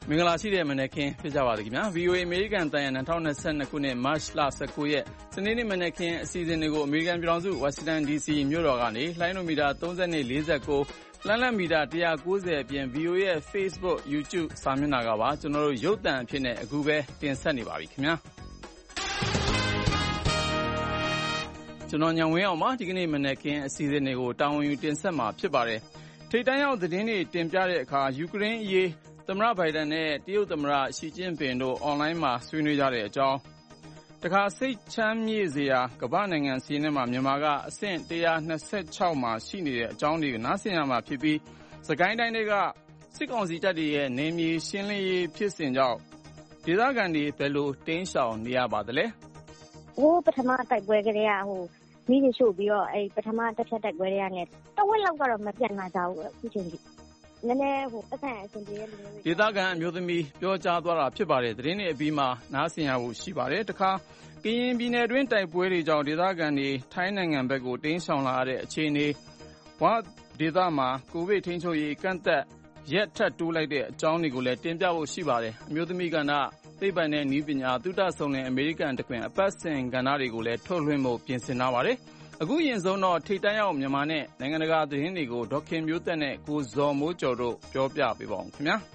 မင်္ဂလာရှိတဲ့မနက်ခင်းဖြစ်ကြပါသည်ခင်ဗျာ VOA အမေရိကန်တန်ရန်2022ခုနှစ်မတ်လ19ရက်စနေနေ့မနက်ခင်းအစီအစဉ်တွေကိုအမေရိကန်ပြည်ထောင်စုဝါရှင်တန် DC မြို့တော်ကနေလှိုင်းလိုမီတာ30-49လမ်းလတ်မီတာ190အပြင် VOA ရဲ့ Facebook YouTube စာမျက်နှာကပါကျွန်တော်တို့ရုပ်သံအဖြစ်နဲ့အခုပဲတင်ဆက်နေပါပြီခင်ဗျာကျွန်တော်ညံဝင်းအောင်ပါဒီကနေ့မနက်ခင်းအစီအစဉ်တွေကိုတာဝန်ယူတင်ဆက်မှာဖြစ်ပါတယ်ထိပ်တန်းရောက်သတင်းတွေတင်ပြတဲ့အခါယူကရိန်းအရေးသမ္မတဘိုင်ဒန်နဲ့တရုတ်သမ္မတရှီကျင့်ပင်တို့အွန်လိုင်းမှာဆွေးနွေးကြတဲ့အကြောင်းတခါစိတ်ချမ်းမြေ့စရာကမ္ဘာနိုင်ငံစီးနှင်းမှာမြန်မာကအဆင့်126မှာရှိနေတဲ့အကြောင်းတွေကိုနားဆင်ရမှာဖြစ်ပြီးစကိုင်းတိုင်းတွေကစစ်ကောင်စီတပ်တွေရဲ့နေမြေရှင်းလင်းရေးဖြစ်စဉ်ကြောင့်ဒေသခံတွေဘယ်လိုတင်းရှောင်နေရပါသလဲပထမတိုက်ပွဲကလေးကမိတွေရှို့ပြီးတော့ပထမတစ်ဖြတ်တိုက်ပွဲတွေကနဲ့တဝက်လောက်ကတော့မပြန်လာကြဘူးအခုချိန်ထိနည်းနည်းပတ်စံအဆင်ပြေတဲ့လူတွေဒေသခံအမျိုးသမီးပြောကြားသွားတာဖြစ်ပါတယ်သတင်းတွေအပြီးမှာနားဆင်ရဖို့ရှိပါတယ်တခါကရင်ပြည်နယ်တွင်းတိုက်ပွဲတွေကြောင့်ဒေသခံတွေထိုင်းနိုင်ငံဘက်ကိုတင်းရှောင်လာတဲ့အခြေအနေဝဒေသမှာကိုဗစ်ထိန်းချုပ်ရေးကန့်သက်ရက်ထပ်တိုးလိုက်တဲ့အကြောင်းတွေကိုလည်းတင်ပြဖို့ရှိပါတယ်အမျိုးသမီးကဏ္ဍသိပ္ပံနဲ့နည်းပညာသုတဆုံလင်အမေရိကန်တခွင်အပတ်စဉ်ကဏ္ဍတွေကိုလည်းထုတ်လွှင့်ဖို့ပြင်ဆင်ထားပါတယ်အခုရင်ဆုံးတော့ထိပ်တန်းရောက်မြန်မာနဲ့နိုင်ငံတကာသတင်းတွေကိုဒေါခင်မျိုးသက်နဲ့ကိုဇော်မိုးကျော်တို့ပြောပြပေးပါဦးခင်ဗျာ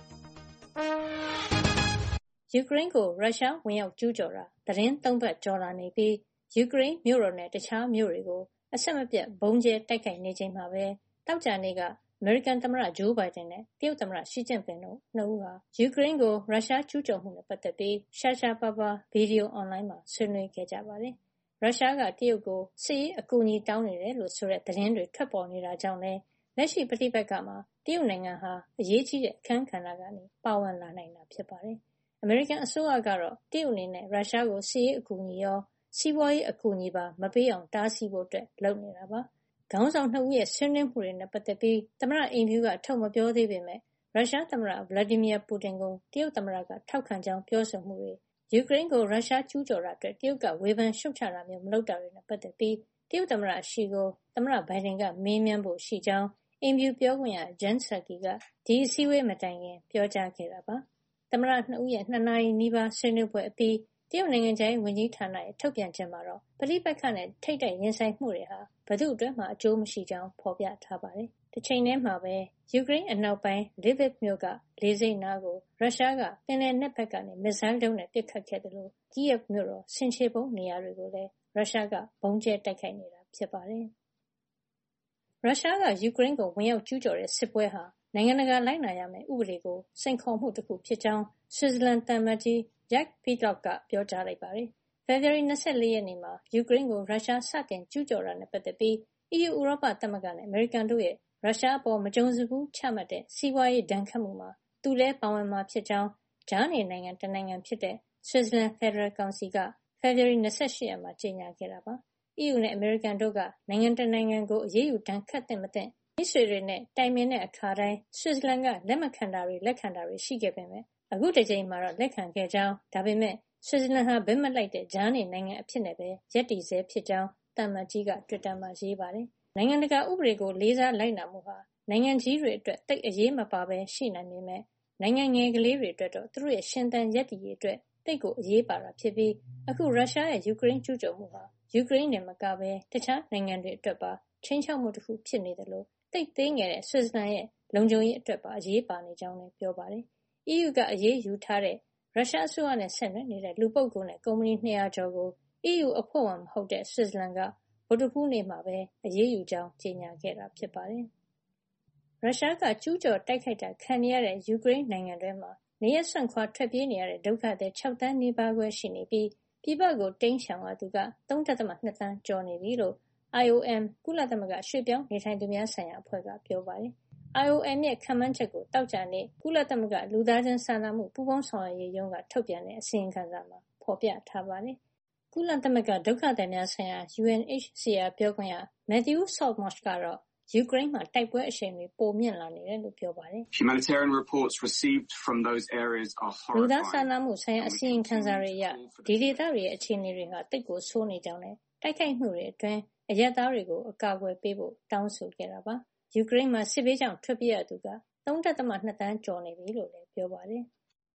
ယူကရိန်းကိုရုရှားဝင်ရောက်ကျူးကျော်တာသတင်း၃ပတ်ကျော်လာနေပြီးယူကရိန်းမြို့တော်နဲ့တခြားမြို့တွေကိုအဆက်မပြတ်ဘုံကျဲတိုက်ခိုက်နေချိန်မှာပဲတောက်ကြနေ့ကအမေရိကန်သမ္မတဂျိုးဘိုင်ဒန်နဲ့တရုတ်သမ္မတရှီကျင့်ပင်တို့နှစ်ဦးဟာယူကရိန်းကိုရုရှားကျူးကျော်မှုနဲ့ပတ်သက်ပြီးရှားရှားပါးပါးဗီဒီယိုအွန်လိုင်းမှာဆွေးနွေးခဲ့ကြပါတယ်ရုရှားကတရုတ်ကိုစစ်ရေးအကူအညီတောင်းနေတယ်လို့ဆိုတဲ့သတင်းတွေထွက်ပေါ်နေတာကြောင့်လည်းလက်ရှိပဋိပက္ခမှာတရုတ်နိုင်ငံဟာအရေးကြီးတဲ့အခန်းကဏ္ဍကနေပါဝင်လာနိုင်တာဖြစ်ပါတယ်။အမေရိကန်အစိုးရကတော့တရုတ်အနေနဲ့ရုရှားကိုစစ်ရေးအကူအညီရောစီးပွားရေးအကူအညီပါမပေးအောင်တားဆီးဖို့အတွက်လုပ်နေတာပါ။ခေါင်းဆောင်နှစ်ဦးရဲ့ဆွေးနွေးမှုတွေနဲ့ပတ်သက်ပြီးသမ္မတအိမ်ဖြူကထုတ်မပြောသေးပေမဲ့ရုရှားသမ္မတဗလာဒီမီယာပူတင်ကိုတရုတ်သမ္မတကထောက်ခံကြောင်းပြောဆိုမှုတွေယူကရိန်းကိုရုရှားကျူးကျော်တာအတွက်တရုတ်ကဝေဖန်ရှုတ်ချတာမျိုးမလုပ်တာတွေနဲ့ပတ်သက်ပြီးတရုတ်သမ္မတရှီကိုသမ္မတဘိုင်ဒန်ကမေးမြန်းဖို့ရှိကြောင်းအိမ်ဖြူပြောခွင့်ရဂျန်ဆာကီကဒီအစည်းအဝေးမတိုင်ခင်ပြောကြားခဲ့တာပါ။သမ္မတနှစ်ဦးရဲ့2နာရီနီးပါးဆွေးနွေးပွဲအပြီးတရုတ်နိုင်ငံခြားရေးဝန်ကြီးဌာနရဲ့ထုတ်ပြန်ချက်မှာတော့ပဋိပက္ခနဲ့ထိပ်တိုက်ရင်ဆိုင်မှုတွေဟာဘယ်သူ့အတွက်မှအကျိုးမရှိကြောင်းဖော်ပြထားပါတယ်။တစ်ချိန်တည်းမှာပဲယူကရိန်းအနောက်ပိုင်း Lviv မြို့ကလေဆိပ်နားကိုရုရှားကပင်လယ်နက်ဘက်ကနေမစ်ဇိုင်းဒုံးနဲ့ပစ်ခတ်ခဲ့တယ်လို့ Kyiv မြို့တော်ဆင်ခြေဖုံးနေရာတွေကိုလည်းရုရှားကဘုံကျဲတိုက်ခိုက်နေတာဖြစ်ပါတယ်။ရုရှားကယူကရိန်းကိုဝင်ရောက်ကျူးကျော်တဲ့စစ်ပွဲဟာနိုင်ငံတကာလိုက်နာရမယ့်ဥပဒေကိုစိန်ခေါ်မှုတစ်ခုဖြစ်ကြောင်းဆွစ်ဇာလန်သံအမတ်ကြီး Jack Peatlock ကပြောကြားလိုက်ပါတယ်။ဖေဖော်ဝါရီ24ရက်နေ့မှာယူကရိန်းကိုရုရှားစတင်ကျူးကျော်တာနဲ့ပတ်သက်ပြီး EU ဥရောပသမဂ္ဂနဲ့အမေရိကန်တို့ရဲ့ရုရှားအပေါ်မကြုံစဖူးချမှတ်တဲ့စီးပွားရေးဒဏ်ခတ်မှုမှာသူလည်းပါဝင်မှာဖြစ်ကြောင်းကြားနေနိုင်ငံတနိုင်ငံဖြစ်တဲ့ဆွစ်ဇာလန်ဖက်ဒရယ်ကောင်စီကဖေဖော်ဝါရီ28ရက်မှာကြေညာခဲ့တာပါ။ EU နဲ့အမေရိကန်တို့ကနိုင်ငံတနိုင်ငံကိုအရေးယူဒဏ်ခတ်သင့်မသင့်မိတ်ဆွေတွေနဲ့တိုင်ပင်တဲ့အခါတိုင်းဆွစ်ဇာလန်ကလက်မခံတာတွေလက်ခံတာတွေရှိခဲ့ပေမဲ့အခုတစ်ကြိမ်မှာတော့လက်ခံခဲ့ကြောင်းဒါပေမဲ့ဆွစ်ဇာလန်ဟာဘက်မလိုက်တဲ့ကြားနေနိုင်ငံအဖြစ်နဲ့ပဲရပ်တည်ဆဲဖြစ်ကြောင်းသံအမတ်ကြီးကတွစ်တာမှာရေးပါတယ်။နိုင်ငံတကာဥပဒေကိုလေးစားလိုက်နာမှုဟာနိုင်ငံကြီးတွေအတွက်တိတ်အရေးမပါဘဲရှိနိုင်ပေမဲ့နိုင်ငံငယ်ကလေးတွေအတွက်တော့သူတို့ရဲ့ရှင်သန်ရပ်တည်ရေးအတွက်တိတ်ကိုအရေးပါတာဖြစ်ပြီးအခုရုရှားရဲ့ယူကရိန်းကျူးကျော်မှုဟာယူကရိန်းနဲ့မကဘဲတခြားနိုင်ငံတွေအတွက်ပါချင်းချောက်မှုတစ်ခုဖြစ်နေတယ်လို့တိတ်သေးငယ်တဲ့ဆွစ်ဇာလန်ရဲ့လုံခြုံရေးအတွက်ပါအရေးပါနေကြောင်းလည်းပြောပါတယ်။ EU ကအရေးယူထားတဲ့ရုရှားအစိုးရနဲ့ဆက်နွယ်နေတဲ့လူပုဂ္ဂိုလ်နဲ့ကုမ္ပဏီ200ကျော်ကို EU အဖွဲ့ဝင်မဟုတ်တဲ့ဆွစ်ဇာလန်ကဗုဒ္ဓဟူးနေ့မှာပဲအရေးယူကြောင်းကြေညာခဲ့တာဖြစ်ပါတယ်။ရုရှားကကျူးကျော်တိုက်ခိုက်တာခံနေရတဲ့ယူကရိန်းနိုင်ငံတွင်းမှာနေရပ်စွန့်ခွာထွက်ပြေးနေရတဲ့ဒုက္ခသည်6သန်းနီးပါးခွဲရှိနေပြီးပြည်ပကိုတိမ်းရှောင်ရသူက 3.2 သန်းကျော်နေပြီလို့ IOM ကုလသမဂ္ဂရွှေ့ပြောင်းနေထိုင်သူများဆိုင်ရာအဖွဲ့ကပြောပါတယ်။ IOM ရဲ့ခန့်မှန်းချက်ကိုသောကြာနေ့ကုလသမဂ္ဂလူသားချင်းစာနာမှုပူးပေါင်းဆောင်ရွက်ရေးရုံးကထုတ်ပြန်တဲ့အစီရင်ခံစာမှာဖော်ပြထားပါတယ်။ကုလသမဂ္ဂဒုက္ခသည်များဆိုင်ရာ UNHCR ပြောခွင့်ရ Matthew Saltmarsh ကတော့ယူကရိန်းမှာတိုက်ပွဲအရှိန်တွေပိုမြင့်လာနေတယ်လို့ပြောပါတယ်။ Humanitarian reports received from those areas are horrifying. လူသားစာနာမှုဆိုင်ရာအစီရင်ခံစာတွေအရဒီဒေသတွေရဲ့အခြေအနေတွေဟာတိတ်ကိုဆိုးနေကြောင်းနဲ့တိုက်ခိုက်မှုတွေအတွင်းအရပ်သားတွေကိုအကာအကွယ်ပေးဖို့တောင်းဆိုခဲ့တာပါ။ယူကရိန်းမှာစစ်ဘေးကြောင့်ထွက်ပြေးရသူက 3.2 သန်းကျော်နေပြီလို့လည်းပြောပါတယ်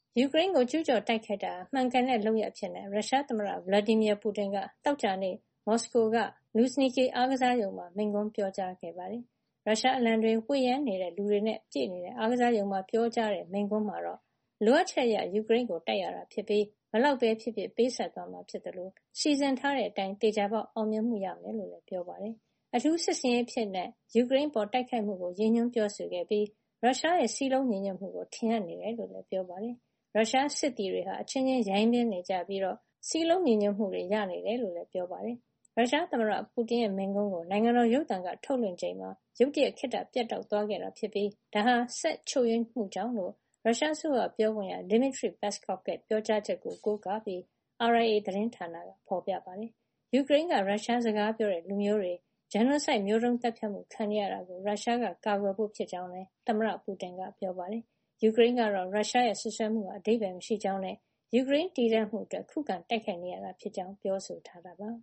ယူကရိန်းကိုကျူးကျော်တိုက်ခိုက်တာမှန်ကန်တဲ့လုပ်ရပ်ဖြစ်နေရုရှားသမ္မတဗလာဒီမီယာပူတင်ကတောက်ကြနေ့မော်စကိုကလူစနီကီအားကစားရုံမှာမိန့်ခွန်းပြောကြားခဲ့ပါတယ်။ရုရှားအလံတွေဝှေ့ရမ်းနေတဲ့လူတွေနဲ့ပြည့်နေတဲ့အားကစားရုံမှာပြောကြားတဲ့မိန့်ခွန်းမှာတော့လိုအပ်ချက်အရယူကရိန်းကိုတိုက်ရတာဖြစ်ပြီးဘလောက်ပဲဖြစ်ဖြစ်ပေးဆက်သွားမှာဖြစ်တယ်လို့စီစဉ်ထားတဲ့အတိုင်းတေချာပေါက်အောင်မြင်မှုရမယ်လို့လည်းပြောပါတယ်။အထူးစစ်စင်ရေးဖြစ်တဲ့ယူကရိန်းပေါ်တိုက်ခိုက်မှုကိုရည်ညွှန်းပြောဆိုခဲ့ပြီးရုရှားရဲ့စီးလုံးညီညွတ်မှုကိုထင်ဟပ်နေတယ်လို့လည်းပြောပါတယ်။ရုရှားစစ်သည်တွေဟာအချင်းချင်းရိုင်းပင်းနေကြပြီးတော့စီးလုံးညီညွတ်မှုတွေရနေတယ်လို့လည်းပြောပါတယ်။ရုရှားသမ္မတပူတင်ရဲ့မိန့်ခွန်းကိုနိုင်ငံတော်ရုပ်သံကထုတ်လွှင့်ချိန်မှာရုတ်တရက်ခေတ္တပြတ်တောက်သွားခဲ့တာဖြစ်ပြီးဒါဟာဆက်ချုပ်ယွင်းမှုကြောင့်လို့ရုရှားအစိုးရပြောခွင့်ရ Dmitry Peskov ရဲ့ပြောကြားချက်ကိုကိုးကားပြီး RIA သတင်းဌာနကဖော်ပြပါတယ်။ယူကရိန်းကရုရှားစကားပြောတဲ့လူမျိုးတွေgenocide မျိုးတုန်းသတ်ဖြတ်မှုခံရတာကိုရုရှားကကာကွယ်ဖို့ဖြစ်ကြောင်းလည်းသမ္မတပူတင်ကပြောပါတယ်။ယူကရိန်းကတော့ရုရှားရဲ့ဆွဆွဲမှုဟာအဓိပ္ပာယ်မရှိကြောင်းနဲ့ယူကရိန်းတည်တံ့မှုအတွက်ခုခံတိုက်ခိုက်နေရတာဖြစ်ကြောင်းပြောဆိုထားတာပါ။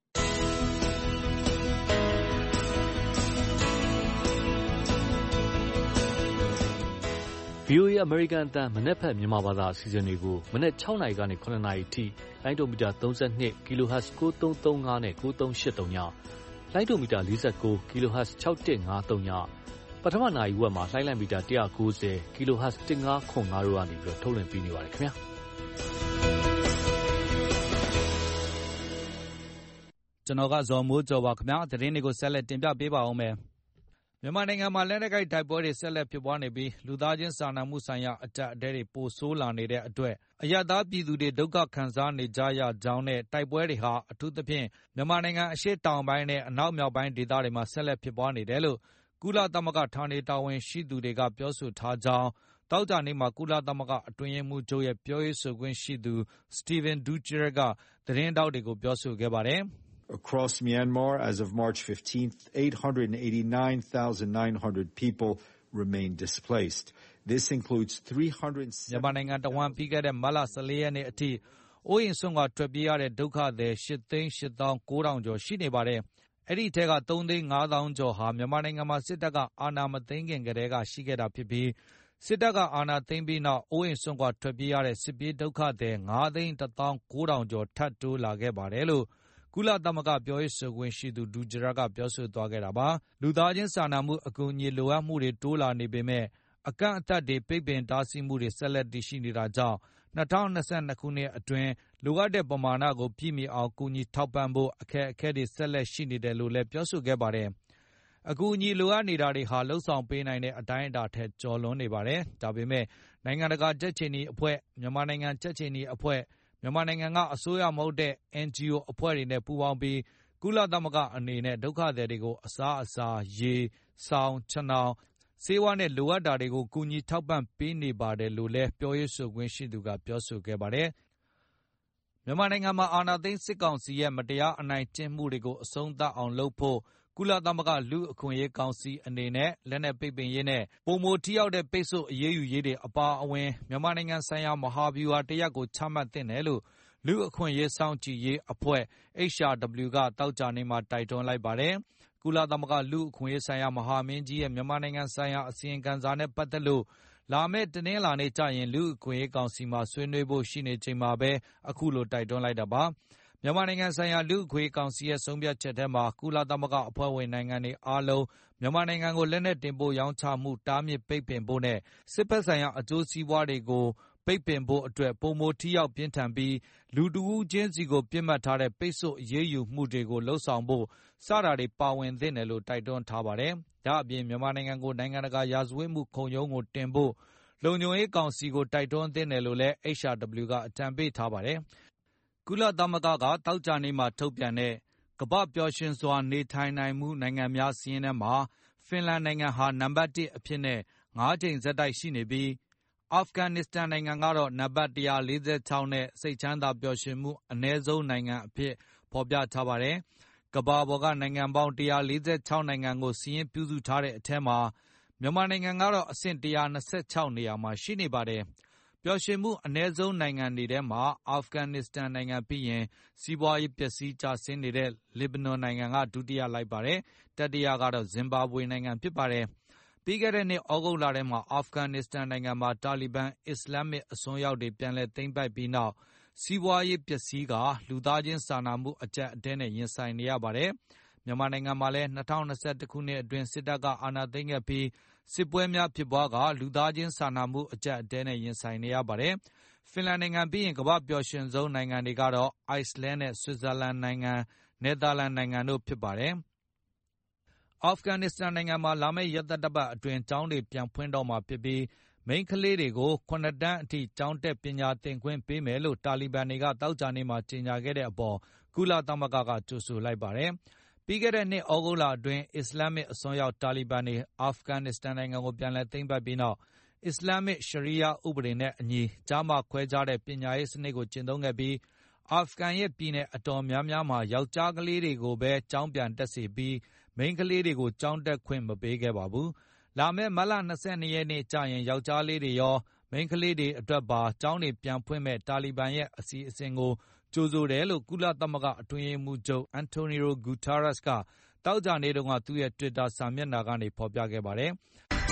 VOA အမေရိကန်အသံမနက်ဖြန်မြန်မာဘာသာအစီအစဉ်တွေကိုမနက်6နာရီကနေ9နာရီအထိလိုင်းဒိုမီတာ32 kHz 9335နဲ့9383ညလိုင်းဒိုမီတာ49 kHz 6153ညပထမနာရီဝက်မှာလိုင်းလိုက်မီတာ190 kHz 1505တို့ကနေပြီးထုတ်လွှင့်ပေးနေပါတယ်ခင်ဗျာကျွန်တော်ကဇော်မိုးကျော်ပါခင်ဗျာသတင်းတွေကိုဆက်လက်တင်ပြပေးပါဦးမယ်မြန်မာနိုင်ငံမှာလက်နက်ကိုင်တိုက်ပွဲတွေဆက်လက်ဖြစ်ပွားနေပြီးလူသားချင်းစာနာမှုဆိုင်ရာအကျပ်အတည်းတွေပိုဆိုးလာနေတဲ့အတွက်အရပ်သားပြည်သူတွေဒုက္ခခံစားနေကြရကြောင်းနဲ့တိုက်ပွဲတွေဟာအထူးသဖြင့်မြန်မာနိုင်ငံအရှေ့တောင်ပိုင်းနဲ့အနောက်မြောက်ပိုင်းဒေသတွေမှာဆက်လက်ဖြစ်ပွားနေတယ်လို့ကုလသမဂ္ဂဌာနေတာဝန်ရှိသူတွေကပြောဆိုထားကြောင်းတောက်ကြနေ့မှာကုလသမဂ္ဂအတွင်းရေးမှူးချုပ်ရဲ့ပြောရေးဆိုခွင့်ရှိသူ Stephane Dujarric ကသတင်းတောက်တွေကိုပြောဆိုခဲ့ပါတယ် Across Myanmar, as of March 15th, 889,900 people remain displaced. This includes 300. မြန်မာနိုင်ငံတဝန်းပြီးခဲ့တဲ့မတ်လ14ရက်နေ့အထိအိုးအိမ်စွန့်ခွာထွက်ပြေးရတဲ့ဒုက္ခသည်8,890,900 ကျော်ရှိနေပါတယ်။အဲ့ဒီထဲက3,500,000 ကျော်ဟာမြန်မာနိုင်ငံမှာစစ်တပ်ကအာဏာမသိမ်းခင်ကတည်းကရှိခဲ့တာဖြစ်ပြီးစစ်တပ်ကအာဏာသိမ်းပြီးနောက်အိုးအိမ်စွန့်ခွာထွက်ပြေးရတဲ့စစ်ပြေးဒုက္ခသည်9,109,000 ကျော်ထပ်တိုးလာခဲ့ပါတယ်လို့ကုလသမဂ္ဂပြောရေးဆိုခွင့်ရှိသူဒူဂျရာကပြောဆိုသွားခဲ့တာပါလူသားချင်းစာနာမှုအကူအညီလိုအပ်မှုတွေတိုးလာနေပေမဲ့အကန့်အသတ်တွေပိတ်ပင်တားဆီးမှုတွေဆက်လက်တည်ရှိနေတာကြောင့်2022ခုနှစ်အတွင်းလိုအပ်တဲ့ပမာဏကိုပြည့်မီအောင်ကူညီထောက်ပံ့ဖို့အခက်အခဲတွေဆက်လက်ရှိနေတယ်လို့လည်းပြောဆိုခဲ့ပါတယ်အကူအညီလိုအပ်နေတာတွေဟာလှုပ်ဆောင်ပေးနိုင်တဲ့အတိုင်းအတာထက်ကျော်လွန်နေပါတယ်ဒါပေမဲ့နိုင်ငံတကာကြက်ချီနီအဖွဲ့မြန်မာနိုင်ငံကြက်ချီနီအဖွဲ့မြန်မာနိုင်ငံကအစိုးရမဟုတ်တဲ့ NGO အဖွဲ့တွေနဲ့ပူးပေါင်းပြီးကုလသမဂ္ဂအနေနဲ့ဒုက္ခသည်တွေကိုအစားအစာရေစောင်ခြံောင်ဆေးဝါးနဲ့လိုအပ်တာတွေကိုကူညီထောက်ပံ့ပေးနေပါတယ်လို့လည်းပြောရေးဆိုခွင့်ရှိသူကပြောဆိုခဲ့ပါတယ်မြန်မာနိုင်ငံမှာအာဏာသိမ်းစစ်ကောင်စီရဲ့မတရားအနိုင်ကျင့်မှုတွေကိုအဆုံးသတ်အောင်လုပ်ဖို့ကုလသမဂ္ဂလူ့အခွင့်အရေးကောင်စီအနေနဲ့လက်နက်ပိတ်ပင်ရေးနဲ့ပုံမထိရောက်တဲ့ပိတ်ဆို့အရေးယူရေးတွေအပါအဝင်မြန်မာနိုင်ငံဆိုင်ရာမဟာဗျူဟာတရပ်ကိုချမှတ်သင့်တယ်လို့လူ့အခွင့်အရေးစောင့်ကြည့်ရေးအဖွဲ့ HRW ကတောက်ကြနေမှာတိုက်တွန်းလိုက်ပါတယ်ကုလသမဂ္ဂလူ့အခွင့်အရေးဆိုင်ရာမဟာမင်းကြီးရဲ့မြန်မာနိုင်ငံဆိုင်ရာအစီရင်ခံစာနဲ့ပတ်သက်လို့လာမယ့်တနင်္လာနေ့ကျရင်လူ့အခွင့်အရေးကောင်စီမှာဆွေးနွေးဖို့ရှိနေချိန်မှာပဲအခုလိုတိုက်တွန်းလိုက်တာပါမြန်မာနိုင်ငံဆိုင်ရာလူ့အခွင့်အရေးကောင်စီရဲ့ဆုံးဖြတ်ချက်ထဲမှာကုလသမဂ္ဂအဖွဲ့ဝင်နိုင်ငံတွေအားလုံးမြန်မာနိုင်ငံကိုလက်နက်တင်ပို့ရောင်းချမှုတားမြစ်ပိတ်ပင်ဖို့နဲ့စစ်ဘက်ဆိုင်ရာအကျိုးစီးပွားတွေကိုပိတ်ပင်ဖို့အတွက်ပုံမထိရောက်ပြင်းထန်ပြီးလူတဦးချင်းစီကိုပြစ်မှတ်ထားတဲ့ပိတ်ဆို့အရေးယူမှုတွေကိုလှုံ့ဆော်ဖို့စတာတွေပါဝင်သင့်တယ်လို့တိုက်တွန်းထားပါတယ်။ဒါ့အပြင်မြန်မာနိုင်ငံကိုနိုင်ငံတကာရာဇဝတ်မှုခုံရုံးကိုတင်ဖို့လုံခြုံရေးကောင်စီကိုတိုက်တွန်းသင့်တယ်လို့လည်း HRW ကအကြံပေးထားပါတယ်။ကုလသမဂ္ဂကတောက်ကြနေမှာထုတ်ပြန်တဲ့ကမ္ဘာပျော်ရွှင်စွာနေထိုင်နိုင်မှုနိုင်ငံများစာရင်းထဲမှာဖင်လန်နိုင်ငံဟာနံပါတ်1အဖြစ်နဲ့9ကြိမ်ဆက်တိုက်ရှိနေပြီးအာဖဂန်နစ္စတန်နိုင်ငံကတော့နံပါတ်146နဲ့စိတ်ချမ်းသာပျော်ရွှင်မှုအနည်းဆုံးနိုင်ငံအဖြစ်ဖော်ပြထားပါတယ်။ကမ္ဘာပေါ်ကနိုင်ငံပေါင်း146နိုင်ငံကိုစီရင်ပြုစုထားတဲ့အထက်မှာမြန်မာနိုင်ငံကတော့အဆင့်126နေရာမှာရှိနေပါတယ်။ပျော်ရွှင်မှုအနည်းဆုံးနိုင်ငံတွေထဲမှာအာဖဂန်နစ္စတန်နိုင်ငံပြီးရင်စီးပွားရေးပျက်စီးကျဆင်းနေတဲ့လစ်ဘနွန်နိုင်ငံကဒုတိယလိုက်ပါတယ်။တတိယကတော့ဇင်ဘာဘွေနိုင်ငံဖြစ်ပါတယ်။ပြီးခဲ့တဲ့နှစ်ဩဂုတ်လထဲမှာအာဖဂန်နစ္စတန်နိုင်ငံမှာတာလီဘန်အစ္စလာမစ်အစွန်းရောက်တွေပြန်လည်သိမ်းပိုက်ပြီးနောက်စီးပွားရေးပျက်စီးကာလူသားချင်းစာနာမှုအကျပ်အတည်းနဲ့ရင်ဆိုင်နေရပါတယ်။မြန်မာနိုင်ငံမှာလည်း2021ခုနှစ်အတွင်းစစ်တပ်ကအာဏာသိမ်းခဲ့ပြီးစစ်ပွဲများဖြစ်ပွားကာလူသားချင်းစာနာမှုအကျပ်အတည်းနဲ့ရင်ဆိုင်နေရပါတယ်။ဖင်လန်နိုင်ငံပြီးရင်ကမ္ဘာ့ပျော်ရွှင်ဆုံးနိုင်ငံတွေကတော့အိုက်စ်လန်းနဲ့ဆွစ်ဇာလန်နိုင်ငံနယ်သာလန်နိုင်ငံတို့ဖြစ်ပါတယ်။အာဖဂန်နစ္စတန်နိုင်ငံမှာလာမယ့်ရက်သတ္တပတ်အတွင်းကျောင်းတွေပြန်ဖွင့်တော့မှာဖြစ်ပြီးမိန်းကလေးတွေကို9တန်းအထိကျောင်းတက်ပညာသင်ခွင့်ပေးမယ်လို့တာလီဘန်တွေကသောကြာနေ့မှာကြေညာခဲ့တဲ့အပေါ်ကုလသမဂ္ဂကကြိုဆိုလိုက်ပါတယ်။ပြီးခဲ့တဲ့နှစ်ဩဂုတ်လအတွင်းအစ္စလာမစ်အစွန်းရောက်တာလီဘန်တွေအာဖဂန်နစ္စတန်နိုင်ငံကိုပြန်လည်သိမ်းပိုက်ပြီးနောက်အစ္စလာမစ်ရှရီးယားဥပဒေနဲ့အညီကြားမှခွဲခြားတဲ့ပညာရေးစနစ်ကိုကျင့်သုံးခဲ့ပြီးအာဖဂန်ရဲ့ပြည်နယ်အတော်များများမှာယောက်ျားကလေးတွေကိုပဲကျောင်းပြန်တက်စေပြီးမိန်းကလေးတွေကိုကျောင်းတက်ခွင့်မပေးခဲ့ပါဘူး။လာမယ့်မတ်လ22ရက်နေ့ကျရင်ယောက်ျားလေးတွေရောမိန်းကလေးတွေအတွက်ပါကျောင်းတွေပြန်ဖွင့်မဲ့တာလီဘန်ရဲ့အစီအစဉ်ကိုကြိုဆိုတယ်လို့ကုလသမဂ္ဂအတွင်းရေးမှူးချုပ်အန်တိုနီယိုဂူတာရက်စ်ကသောကြာနေ့တုန်းကသူ့ရဲ့ Twitter စာမျက်နှာကနေဖော်ပြခဲ့ပါတယ်။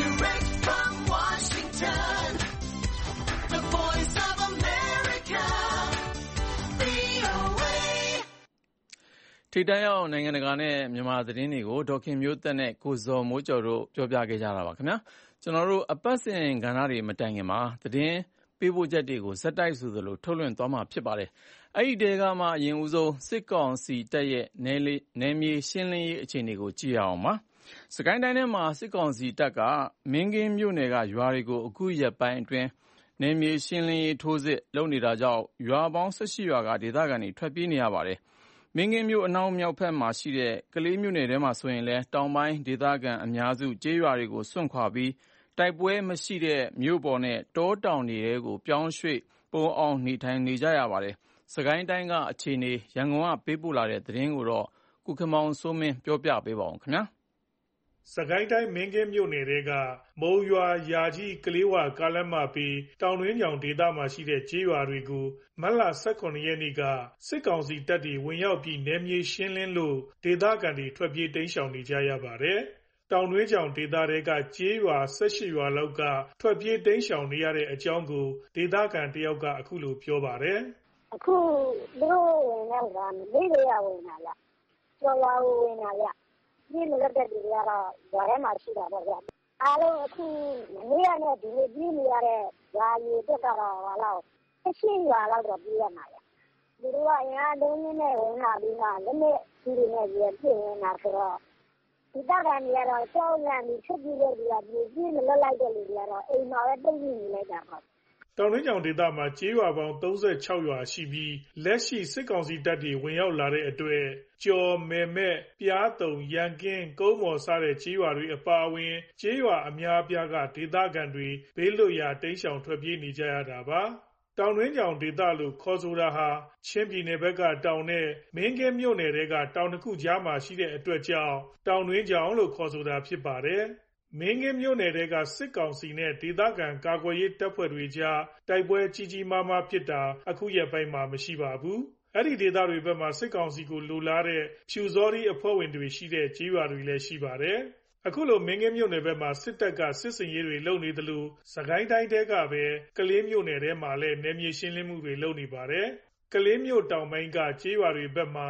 ထိပ်တန်းရောက်နိုင်ငံတကာနဲ့မြန်မာသတင်းတွေကိုဒေါက်ခင်မျိုးသက်နဲ့ကိုဇော်မိုးကျော်တို့ပြောပြခဲ့ကြတာပါခင်ဗျာကျွန်တော်တို့အပတ်စဉ်ကဏ္ဍတွေမတိုင်ခင်မှာသတင်းပေးပို့ချက်တွေကိုဇက်တိုက်ဆိုသလိုထုတ်လွှင့်သွားမှာဖြစ်ပါတယ်အဲ့ဒီတဲကမှအရင်ဦးဆုံးစစ်ကောင်စီတပ်ရဲ့နယ်မြေရှင်းလင်းရေးအခြေအနေကိုကြည့်ရအောင်ပါစကိုင်းတိုင်းထဲမှာစစ်ကောင်စီတပ်ကမင်းကင်းမြို့နယ်ကရွာတွေကိုအခုရက်ပိုင်းအတွင်းနယ်မြေရှင်းလင်းရေးထိုးစစ်လုပ်နေတာကြောင့်ရွာပေါင်း18ရွာကဒေသခံတွေထွက်ပြေးနေရပါတယ်မင်းကင်းမြို့အနောက်မြောက်ဘက်မှာရှိတဲ့ကလေးမြို့နယ်ထဲမှာဆိုရင်လည်းတောင်ပိုင်းဒေသခံအများစုကျေးရွာတွေကိုစွန့်ခွာပြီးတိုက်ပွဲမရှိတဲ့မြို့ပေါ်နဲ့တောတောင်တွေကိုပြောင်းရွှေ့ပုံအောင်နေထိုင်နေကြရပါတယ်။စကိုင်းတိုင်းကအခြေအနေရန်ကုန်ကပေးပို့လာတဲ့သတင်းကိုတော့ကုခမောင်စိုးမင်းပြောပြပေးပါဦးခင်ဗျာ။စကိုင်းတိုင်းမင်းကင်းမြို့နယ်တွေကမုံရွာယာကြီးကလေးဝကားလမ်းမပြီးတောင်တွင်းချောင်ဒေသမှာရှိတဲ့ကျေးရွာတွေကိုမတ်လ18ရက်နေ့ကစစ်ကောင်စီတပ်တွေဝင်ရောက်ပြီးနယ်မြေရှင်းလင်းလို့ဒေသခံတွေထွက်ပြေးတိမ်းရှောင်နေကြရပါတယ်။တောင်တွင်းချောင်ဒေသတွေကကျေးရွာ18ရွာလောက်ကထွက်ပြေးတိမ်းရှောင်နေရတဲ့အကြောင်းကိုဒေသခံတယောက်ကအခုလိုပြောပါတယ်။အခုတို့ဝင်နေတာလေးတွေကဝင်လာလား။ကျော်ရွာဝင်လာလား။ဒီလိုလက်တွေကတော့ရွာထဲမှာရှိတာပေါ့ဗျာ။အားလုံးအခုနေ့ရက်နဲ့ဒီနေ့ပြီးနေရတဲ့ရွာကြီးတက်တော့ဟာလောက်18ရွာလောက်တော့ပြီးရမှာဗျ။သူတို့ကအင်အားလုံးနဲ့ဝင်လာပြီးမှလက်နဲ့ဒီတွေနဲ့ပြင်နေတာဆိုတော့ဒီတက်ကံတွေကတော့ကြောက်လန့်ပြီးချုပ်ပြီးတဲ့လူကပြည်မလွတ်လိုက်တဲ့လူတွေကတော့အိမ်မှာပဲတိတ်နေလိုက်တာပေါ့တောင်တွင်းချောင်ဒေသမှာကျေးရွာပေါင်း36ရွာရှိပြီးလက်ရှိစစ်ကောင်စီတပ်တွေဝင်ရောက်လာတဲ့အတွက်ကျော်မယ်မဲ့ပြားတုံရန်ကင်းကုန်းမော်စတဲ့ကျေးရွာတွေအပါအဝင်ကျေးရွာအများအပြားကဒေသခံတွေဘေးလွတ်ရာတိမ်းရှောင်ထွက်ပြေးနေကြရတာပါတောင်တွင်းချောင်ဒေသလို့ခေါ်ဆိုတာဟာချင်းပြည်နယ်ဘက်ကတောင်နဲ့မင်းကင်းမြို့နယ်တွေကတောင်တစ်ခုကြားမှာရှိတဲ့အတွက်ကြောင့်တောင်တွင်းချောင်လို့ခေါ်ဆိုတာဖြစ်ပါတယ်မင်းကင်းမြို့နယ်တွေကစစ်ကောင်စီနဲ့ဒေသခံကာကွယ်ရေးတပ်ဖွဲ့တွေကြားတိုက်ပွဲကြီးကြီးမားမားဖြစ်တာအခုရက်ပိုင်းမှာမရှိပါဘူး။အဲ့ဒီဒေသတွေဘက်မှာစစ်ကောင်စီကိုလိုလားတဲ့ဖြူစောတိအဖွဲ့ဝင်တွေရှိတဲ့ကျေးရွာတွေလည်းရှိပါတယ်။အခုလိုမင်းကင်းမြို့နယ်ဘက်မှာစစ်တပ်ကစစ်စင်ရေးတွေလုပ်နေသလိုစကိုင်းတိုင်းတဲကပဲကလေးမြို့နယ်ထဲမှာလည်းနယ်မြေရှင်းလင်းမှုတွေလုပ်နေပါတယ်။ကလေးမြို့တောင်ပိုင်းကကျေးရွာတွေဘက်မှာ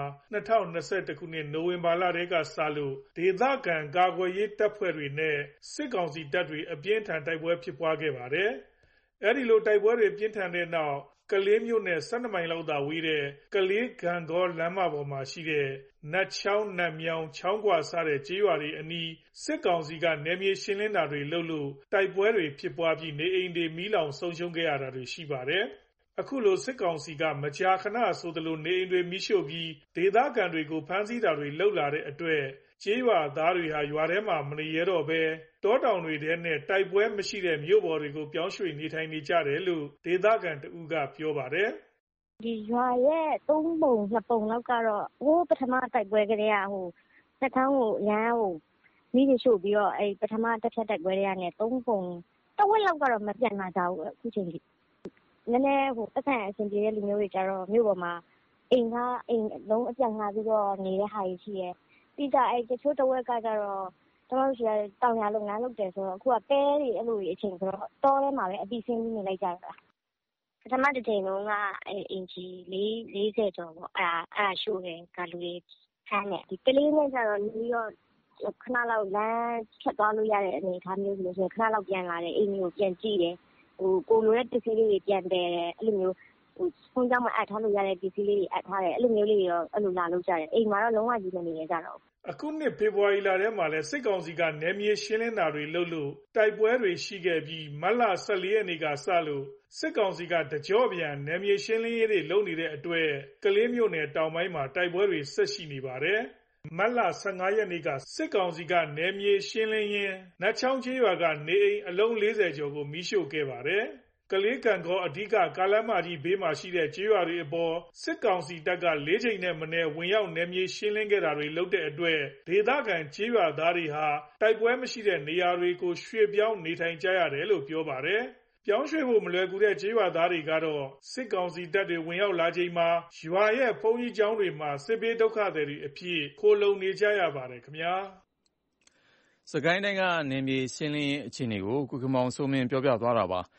2021ခုနှစ်နိုဝင်ဘာလထဲကစလို့ဒေသခံကာကွယ်ရေးတပ်ဖွဲ့တွေနဲ့စစ်ကောင်စီတပ်တွေအပြင်းထန်တိုက်ပွဲဖြစ်ပွားခဲ့ပါတယ်။အဲဒီလိုတိုက်ပွဲတွေပြင်းထန်တဲ့နောက်ကလေးမြို့နဲ့12မိုင်လောက်သာဝေးတဲ့ကလေးဂံကောလမ်းမပေါ်မှာရှိတဲ့နတ်ချောင်းနတ်မြောင်းချောင်းကွာစတဲ့ကျေးရွာတွေအနီးစစ်ကောင်စီကနယ်မြေရှင်းလင်းတာတွေလုပ်လို့တိုက်ပွဲတွေဖြစ်ပွားပြီးနေအိမ်တွေမီးလောင်ဆုံးရှုံးခဲ့ရတာတွေရှိပါတယ်။အခုလိုစစ်ကောင်စီကမကြာခဏဆိုသလိုနေအိမ်တွေမိရှို့ပြီးဒေသခံတွေကိုဖမ်းဆီးတာတွေလုပ်လာတဲ့အတွက်ကျေးရွာသားတွေဟာရွာထဲမှာမနေရတော့ဘဲတောတောင်တွေထဲနဲ့တိုက်ပွဲမရှိတဲ့မြို့ပေါ်တွေကိုပြောင်းရွှေ့နေထိုင်နေကြတယ်လို့ဒေသခံတဦးကပြောပါတယ်။ဒီရွာရဲ့3ပုံ2ပုံလောက်ကတော့ဟိုပထမတိုက်ပွဲကလေးကစက်ခန်းကိုရမ်းမိရှို့ပြီးတော့အဲ့ပထမတစ်ဖြတ်တိုက်ပွဲတွေကနေ3ပုံတဝက်လောက်ကတော့မပြန်လာကြဘူးအခုချိန်ထိနည်းနည်းပတ်စံအဆင်ပြေတဲ့လူမျိုးတွေကြတော့မြို့ပေါ်မှာအိမ်လုံးအပြတ်ငှားပြီးတော့နေတဲ့ဟာကြီးရှိရဲ့ပြီးကြအဲ့တချို့တဝက်ကကြတော့ကျွန်တော်တို့ရှိရတောင်ယာလုပ်ငန်းလုပ်တယ်ဆိုတော့အခုကပဲတွေအဲ့လိုအချိန်ဆိုတော့တောထဲမှာပဲအပြီးဆင်းပြီးနေလိုက်ကြတာပထမတစ်ချိန်လုံးကအင်ဂျီ40ကျော်ပေါ့အဲ့ရှိုးတယ်ကလူတွေဖမ်းတယ်ဒီကလေးနဲ့ကျတော့လူပြီးတော့ခဏလောက်လမ်းဖြတ်သွားလို့ရတဲ့အနေအထားမျိုးဆိုရင်ခဏလောက်ပြန်လာတယ်အိမ်မျိုးပြန်ကြည့်တယ်ကိုလိုတဲ့ပစ္စည်းလေးတွေပြန်တယ်အဲ့လိုမျိုးဖုန်းကြောင့်မအပ်ထားလို့ရတဲ့ပစ္စည်းလေးတွေအပ်ထားတယ်အဲ့လိုမျိုးလေးတွေတော့အဲ့လိုလာလို့ကြတယ်အိမ်မှာတော့လုံးဝကြီးနေကြတော့အခုနှစ်ဖေဖော်ဝါရီလထဲမှာလည်းစစ်ကောင်စီကနယ်မြေရှင်းလင်းတာတွေလုပ်လို့တိုက်ပွဲတွေရှိခဲ့ပြီးမတ်လ14ရက်နေ့ကစလို့စစ်ကောင်စီကတကြော့ပြန်နယ်မြေရှင်းလင်းရေးတွေလုပ်နေတဲ့အတွက်ကလေးမြို့နယ်တောင်ပိုင်းမှာတိုက်ပွဲတွေဆက်ရှိနေပါတယ်မတ်လ15ရက်နေ့ကစစ်ကောင်စီကနယ်မြေရှင်းလင်းရင်းနတ်ချောင်းကျေးရွာကနေအိမ်အလုံး40ကျော်ကိုမီးရှို့ခဲ့ပါတယ်ကလေးကံကောအဓိကကားလမ်းမကြီးဘေးမှာရှိတဲ့ကျေးရွာတွေအပေါ်စစ်ကောင်စီတပ်က4ချိန်နဲ့မနည်းဝင်ရောက်နယ်မြေရှင်းလင်းခဲ့တာတွေလုပ်တဲ့အတွက်ဒေသခံကျေးရွာသားတွေဟာတိုက်ပွဲမရှိတဲ့နေရာတွေကိုရွှေ့ပြောင်းနေထိုင်ကြရတယ်လို့ပြောပါတယ်။ပြောင်းရွှေ့ဖို့မလွယ်ကူတဲ့ကျေးရွာသားတွေကတော့စစ်ကောင်စီတပ်တွေဝင်ရောက်လာချိန်မှာရွာရဲ့ဘုန်းကြီးကျောင်းတွေမှာစစ်ဘေးဒုက္ခသည်တွေအဖြစ်ခိုလှုံနေကြရပါတယ်ခင်ဗျာ။စကိုင်းတိုင်းကနယ်မြေရှင်းလင်းရေးအခြေအနေကိုကိုခင်မောင်စိုးမင်းပြောပြသွားတာပါ။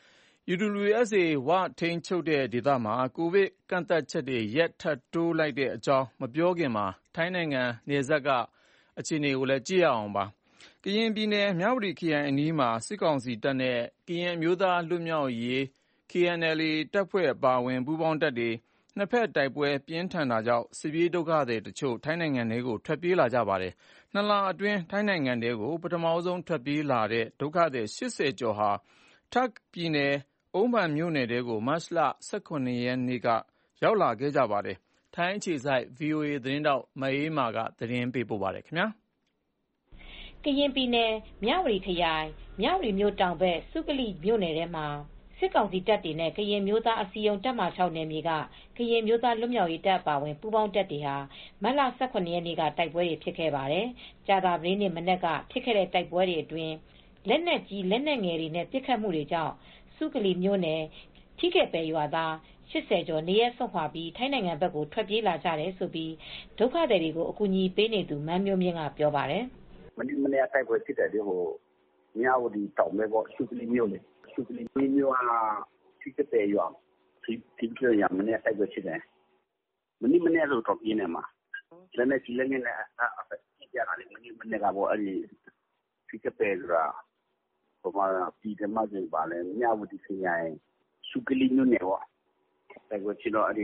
UWSA ဝထိန်းချုပ်တဲ့ဒေသမှာကိုဗစ်ကန့်သတ်ချက်တွေရက်ထပ်တိုးလိုက်တဲ့အကြောင်းမပြောခင်မှာထိုင်းနိုင်ငံနယ်စပ်ကအခြေအနေကိုလည်းကြည့်ရအောင်ပါ။ကရင်ပြည်နယ်မြဝတီခရိုင်အနီးမှာစစ်ကောင်စီတပ်နဲ့ကရင်အမျိုးသားလွတ်မြောက်ရေး KNLA တပ်ဖွဲ့အပါအဝင်ပူးပေါင်းတပ်တွေနှစ်ဖက်တိုက်ပွဲပြင်းထန်တာကြောင့်စစ်ပြေးဒုက္ခသည်တချို့ထိုင်းနိုင်ငံထဲကိုထွက်ပြေးလာကြပါတယ်။နှစ်လအတွင်းထိုင်းနိုင်ငံထဲကိုပထမဆုံးထွက်ပြေးလာတဲ့ဒုက္ခသည်80ကျော်ဟာတာ့ခ်ပြည်နယ်အုန်းဖန်မြို့နယ်ထဲကိုမတ်လ18ရက်နေ့ကရောက်လာခဲ့ကြပါတယ်။ထိုင်းအခြေစိုက် VOA သတင်းထောက်မအေးမာကသတင်းပေးပို့ထားပါတယ်။ကရင်ပြည်နယ်မြဝတီခရိုင်မြဝတီမြို့တောင်ဘက်စုကလိမြို့နယ်ထဲမှာစစ်ကောင်စီတပ်တွေနဲ့ကရင်မျိုးသားအစည်းအရုံးတပ်မ6နယ်မြေကကရင်မျိုးသားလွတ်မြောက်ရေးတပ်အပါအဝင်ပူးပေါင်းတပ်တွေဟာမတ်လ18ရက်နေ့ကတိုက်ပွဲတွေဖြစ်ခဲ့ပါတယ်။ကြာသပတေးနေ့မနက်ကဖြစ်ခဲ့တဲ့တိုက်ပွဲတွေအတွင်းလက်နက်ကြီးလက်နက်ငယ်တွေနဲ့ပစ်ခတ်မှုတွေကြောင့်စုကလီမြို့နယ်ထီးကဲ့ပယ်ရွာသား80ကျော်နေရပ်စွန့်ခွာပြီးထိုင်းနိုင်ငံဘက်ကိုထွက်ပြေးလာကြတယ်လို့ဒုက္ခသည်တွေကိုအကူအညီပေးနေသူမန်းမျိုးမြင့်ကပြောပါတယ်။မနေ့တိုက်ပွဲဖြစ်တယ်ဒီမြဝတီတောင်ဘက်ပေါ့စုကလီမြို့လေစုကလီမြို့ကထီးကဲ့ပယ်ရွာထီးကဲ့ရွာမနေ့တိုက်ပွဲဖြစ်တယ်။မနေ့လို့တော့ပြင်းနေမှာလက်နက်ကြီးလက်နက်နဲ့ကြတာလေမနေ့ကပေါ့အဲ့ဒီထီးကဲ့ပယ်ရွာပမာပြည်ဓမ္မကျင်းပါလဲမြဝတီခရိုင်စုကလီမြို့နယ်ပေါ့တိုက်ပွဲဖြစ်တော့အဲ့ဒီ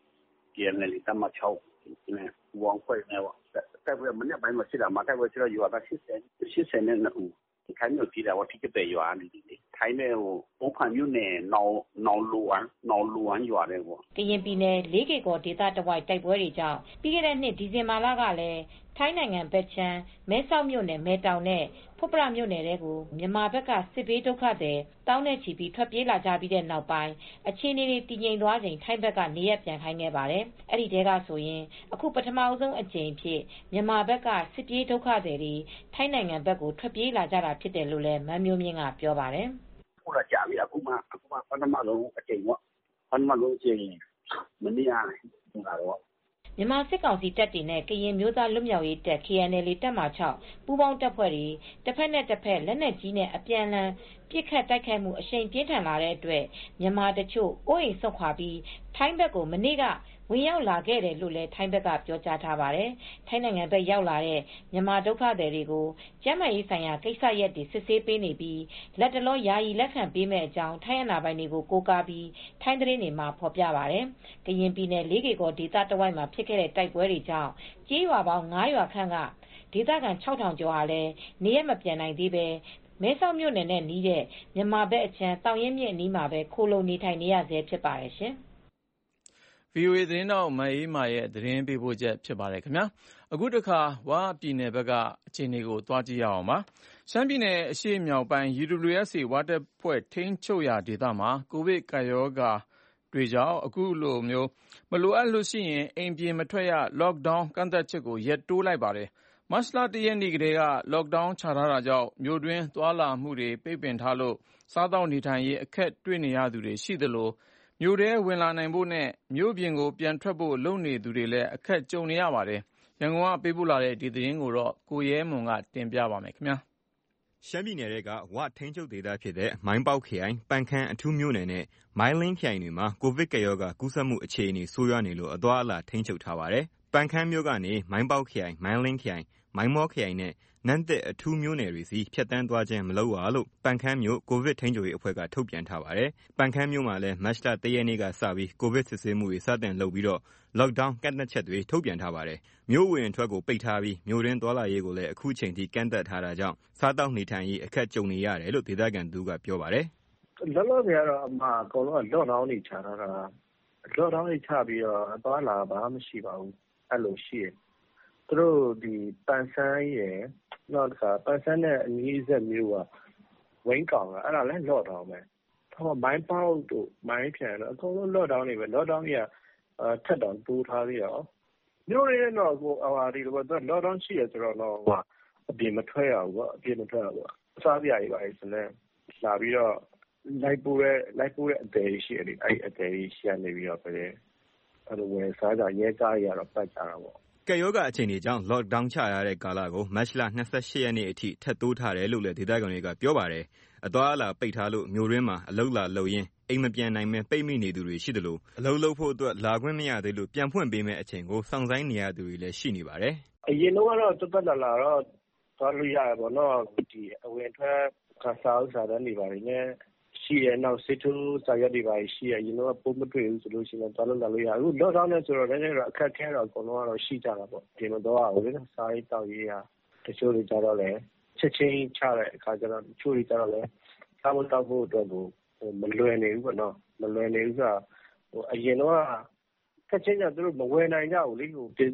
KNL တမ6နဲ့ဝမ်ခွဲနေပေါ့တိုက်ပွဲမနေ့ပိုင်းမှာဖြစ်တာမှာတိုက်ပွဲဖြစ်တော့ရွာသား80နဲ့2ဦးထိုင်းမြို့ပြည်တာပေါ့ထီးကဲ့ပယ်ရွာနေတယ်ထိုင်းနဲ့အုန်းဖန်မြို့နယ်နောင်လိုဝမ်ရွာတယ်ပေါ့ကရင်ပြည်နယ်လေးကေကောဒေသတဝိုက်တိုက်ပွဲတွေကြောင့်ပြီးခဲ့တဲ့နှစ်ဒီဇင်ဘာလကလည်းထိုင်းနိုင်ငံဘက်ချမ်းမဲဆောက်မြို့နယ်မဲတောင်နဲ့ဖွတ်ဖရမြို့နယ်တွေကိုမြန်မာဘက်ကစစ်ဘေးဒုက္ခသည်တောင်းနဲ့ချီပြီးထွက်ပြေးလာကြပြီးတဲ့နောက်ပိုင်းအခြေအနေတွေတည်ငြိမ်သွားချိန်ထိုင်းဘက်ကနေရပ်ပြန်ခိုင်းခဲ့ပါတယ်။အဲ့ဒီတဲကဆိုရင်အခုပထမဆုံးအကြိမ်ဖြစ်မြန်မာဘက်ကစစ်ပြေးဒုက္ခသည်တွေထိုင်းနိုင်ငံဘက်ကိုထွက်ပြေးလာကြတာဖြစ်တယ်လို့လည်းမန်းမျိုးမြင့်ကပြောပါတယ်။ဟုတ်လားကြာပြီအခုမှပထမဆုံးအကြိမ်ပေါ့ပထမဆုံးအကြိမ်မနေ့ကလာတော့မြန်မာစစ်ကောင်စီတပ်တွေနဲ့ကရင်မျိုးသားလွတ်မြောက်ရေးတပ် KNL တပ်မ6ပူးပေါင်းတပ်ဖွဲ့တွေတစ်ဖက်နဲ့တစ်ဖက်လက်နက်ကြီးနဲ့အပြန်အလှန်ပစ်ခတ်တိုက်ခိုက်မှုအရှိန်ပြင်းထန်လာတဲ့အတွက်မြန်မာတချို့အိုးအိမ်ဆွန့်ခွာပြီးထိုင်းဘက်ကိုမနေ့ကဝင်ရောက်လာခဲ့တယ်လို့လည်းထိုင်းဘက်ကပြောကြားထားပါတယ်။ထိုင်းနိုင်ငံဘက်ရောက်လာတဲ့မြန်မာဒုက္ခသည်တွေကိုကျန်းမာရေးဆိုင်ရာကိစ္စရပ်တွေစစ်ဆေးပေးနေပြီးလက်တလောယာယီလက်ခံပေးမယ့်အကြောင်းထိုင်းအာဏာပိုင်တွေကိုကိုးကားပြီးထိုင်းသတင်းတွေမှာဖော်ပြပါတယ်။ကရင်ပြည်နယ်လေးကေကောဒေသတဝိုက်မှာဖြစ်ခဲ့တဲ့တိုက်ပွဲတွေကြောင့်ကြေးရွာပေါင်း9ရွာခန့်ကဒေသခံ6000ကျော်ဟာလည်းနေရပ်မပြန်နိုင်သေးပဲမဲဆောက်မြို့နယ်နဲ့နီးတဲ့မြန်မာဘက်အချမ်းတောင်ရင်မြစ်အနီးမှာပဲခိုလုံနေထိုင်နေရဆဲဖြစ်ပါတယ်ရှင်။ VOA သတင်းထောက်မအေးမာရဲ့သတင်းပေးပို့ချက်ဖြစ်ပါတယ်ခင်ဗျာအခုတခါဝပြည်နယ်ဘက်ကအခြေအနေကိုသွားကြည့်ရအောင်ပါရှမ်းပြည်နယ်အရှေ့မြောက်ပိုင်း UWSA ဝတပ်ဖွဲ့ထိန်းချုပ်ရာဒေသမှာကိုဗစ်ကပ်ရောဂါတွေကြောင့်အခုလိုမျိုးမလိုအပ်လို့ရှိရင်အိမ်ပြင်မထွက်ရ Lockdown ကန့်သတ်ချက်ကိုရက်တိုးလိုက်ပါတယ်မတ်လ 1 ရက်နေ့ကတည်းက Lockdown ချထားတာကြောင့်မြို့တွင်းသွားလာမှုတွေပိတ်ပင်ထားလို့စားသောက်နေထိုင်ရေးအခက်တွေ့နေရသူတွေရှိသလိုမြို့ထဲဝင်လာနိုင်ဖို့နဲ့မြို့ပြင်ကိုပြန်ထွက်ဖို့လုပ်နေသူတွေလည်းအခက်ကြုံနေရပါတယ်။ရန်ကုန်ကပေးပို့လာတဲ့ဒီသတင်းကိုတော့ကိုရဲမွန်ကတင်ပြပါမယ်ခင်ဗျာ။ရှမ်းပြည်နယ်ထဲကဝထိန်းချုပ်ဒေသဖြစ်တဲ့မိုင်းပေါက်ခရိုင်ပန်ခမ်းအထူးမြို့နယ်နဲ့မိုင်းလင်းခရိုင်တွေမှာကိုဗစ်ကပ်ရောဂါကူးစက်မှုအခြေအနေဆိုးရွားနေလို့အသွားအလာထိန်းချုပ်ထားပါတယ်။ပန်ခမ်းမြို့ကနေမိုင်းပေါက်ခရိုင်မိုင်းလင်းခရိုင်မိုင်းမောခရိုင်နဲ့နန်းသစ်အထူးမြို့နယ်တွေစီဖြတ်တန်းသွားခြင်းမလုပ်ရလို့ပန်ခမ်းမြို့ကိုဗစ်ထိန်းချုပ်ရေးအဖွဲ့ကထုတ်ပြန်ထားပါတယ်။ပန်ခမ်းမြို့မှာလည်းမတ်လ 1 ရက်နေ့ကစပြီးကိုဗစ်စစ်ဆေးမှုတွေစတင်လုပ်ပြီးတော့ lockdown ကန့်သတ်ချက်တွေထုတ်ပြန်ထားပါတယ်။မြို့ဝင်ထွက်ကိုပိတ်ထားပြီးမြို့တွင်းသွားလာရေးကိုလည်းအခုချိန်ထိကန့်သတ်ထားတာကြောင့်စားသောက်နေထိုင်ရေးအခက်ကြုံနေရတယ်လို့ဒေသခံသူကပြောပါတယ်။လောလောဆယ်ကတော့အကုန်လုံးက lockdown တွေချထားတာ။ lockdown တွေချပြီးတော့အသွားလာဘာမှမရှိပါဘူး။အဲ့လိုရှိတယ်။သူတို့ဒီပန်ဆန်းရယ်နောက်တစ်ခါပန်ဆန်းနဲ့အနီးဆက်မြို့ကဝင်းကောင်ကအဲ့ဒါလည်း lockdown ပဲ။မိုင်းပေါက်တို့မိုင်းဖြန်တို့အကုန်လုံး lockdown တွေပဲ။ lockdown တွေကထပ်တောင်တိုးထားသေးရောမြို့ရင်းတော့ဒီလိုပဲသူ lockdown ရှိရဆိုတော့အပြင်မထွက်ရဘူးပေါ့အပြင်မထွက်ရဘူးအစားပြရပါဆိုလဲလာပြီးတော့လိုက်ပို့တဲ့အသေးရှိတယ်အဲ့အသေးရှိရနေပြီးတော့ပဲအဲ့လိုဝယ်စားကြရဲကားရတော့ပတ်ကြတာပေါ့ကပ်ရောဂါအခြေအနေကြောင့် lockdown ချရတဲ့ကာလကိုမတ်လ 28 ရက်နေ့အထိထပ်တိုးထားတယ်လို့လည်းဒေသခံတွေကပြောပါတယ်။အသွားအလာပိတ်ထားလို့မြို့တွင်းမှာအလုပ်လာလုပ်ရင်းအိမ်မပြန်နိုင်မဲပိတ်မိနေသူတွေရှိတယ်လို့အလုပ်လုပ်ဖို့အတွက်လာခွင့်မရသေးလို့ပြန်ဖွင့်ပေးမဲ့အချိန်ကိုစောင့်ဆိုင်းနေရသူတွေလည်းရှိနေပါတယ်။အရင်တော့တက်လာတော့သွားလို့ရတယ်ပေါ့နော်ဒီအဝင်ထွက်ခါစားဥစားတဲ့နေပါနေနဲ့ရှိရနောက်စစ်ထိုးစာရွက်တွေပါရှိရရင်တော့ပုံမတွေ့ဘူးဆိုလို့ရှိရင်သွားလို့လာလို့ရအခု lockdown နဲ့ဆိုတော့လည်းအခက်ခဲတော့အကုန်လုံးကတော့ရှိကြတာပေါ့ဒီလိုတော့ဟုတ်လေစားရေးတောက်ရေးဟာတချို့တွေကြတော့လည်းချက်ချင်းချတဲ့အခါကျတော့တချို့တွေကြတော့လည်းစားဖို့တောက်ဖို့အတွက်ကိုမလွယ်နေဘူးပေါ့နော်မလွယ်နေဘူးဆိုတော့အရင်တော့ချက်ချင်းကသူတို့မဝယ်နိုင်ကြဘူးလေ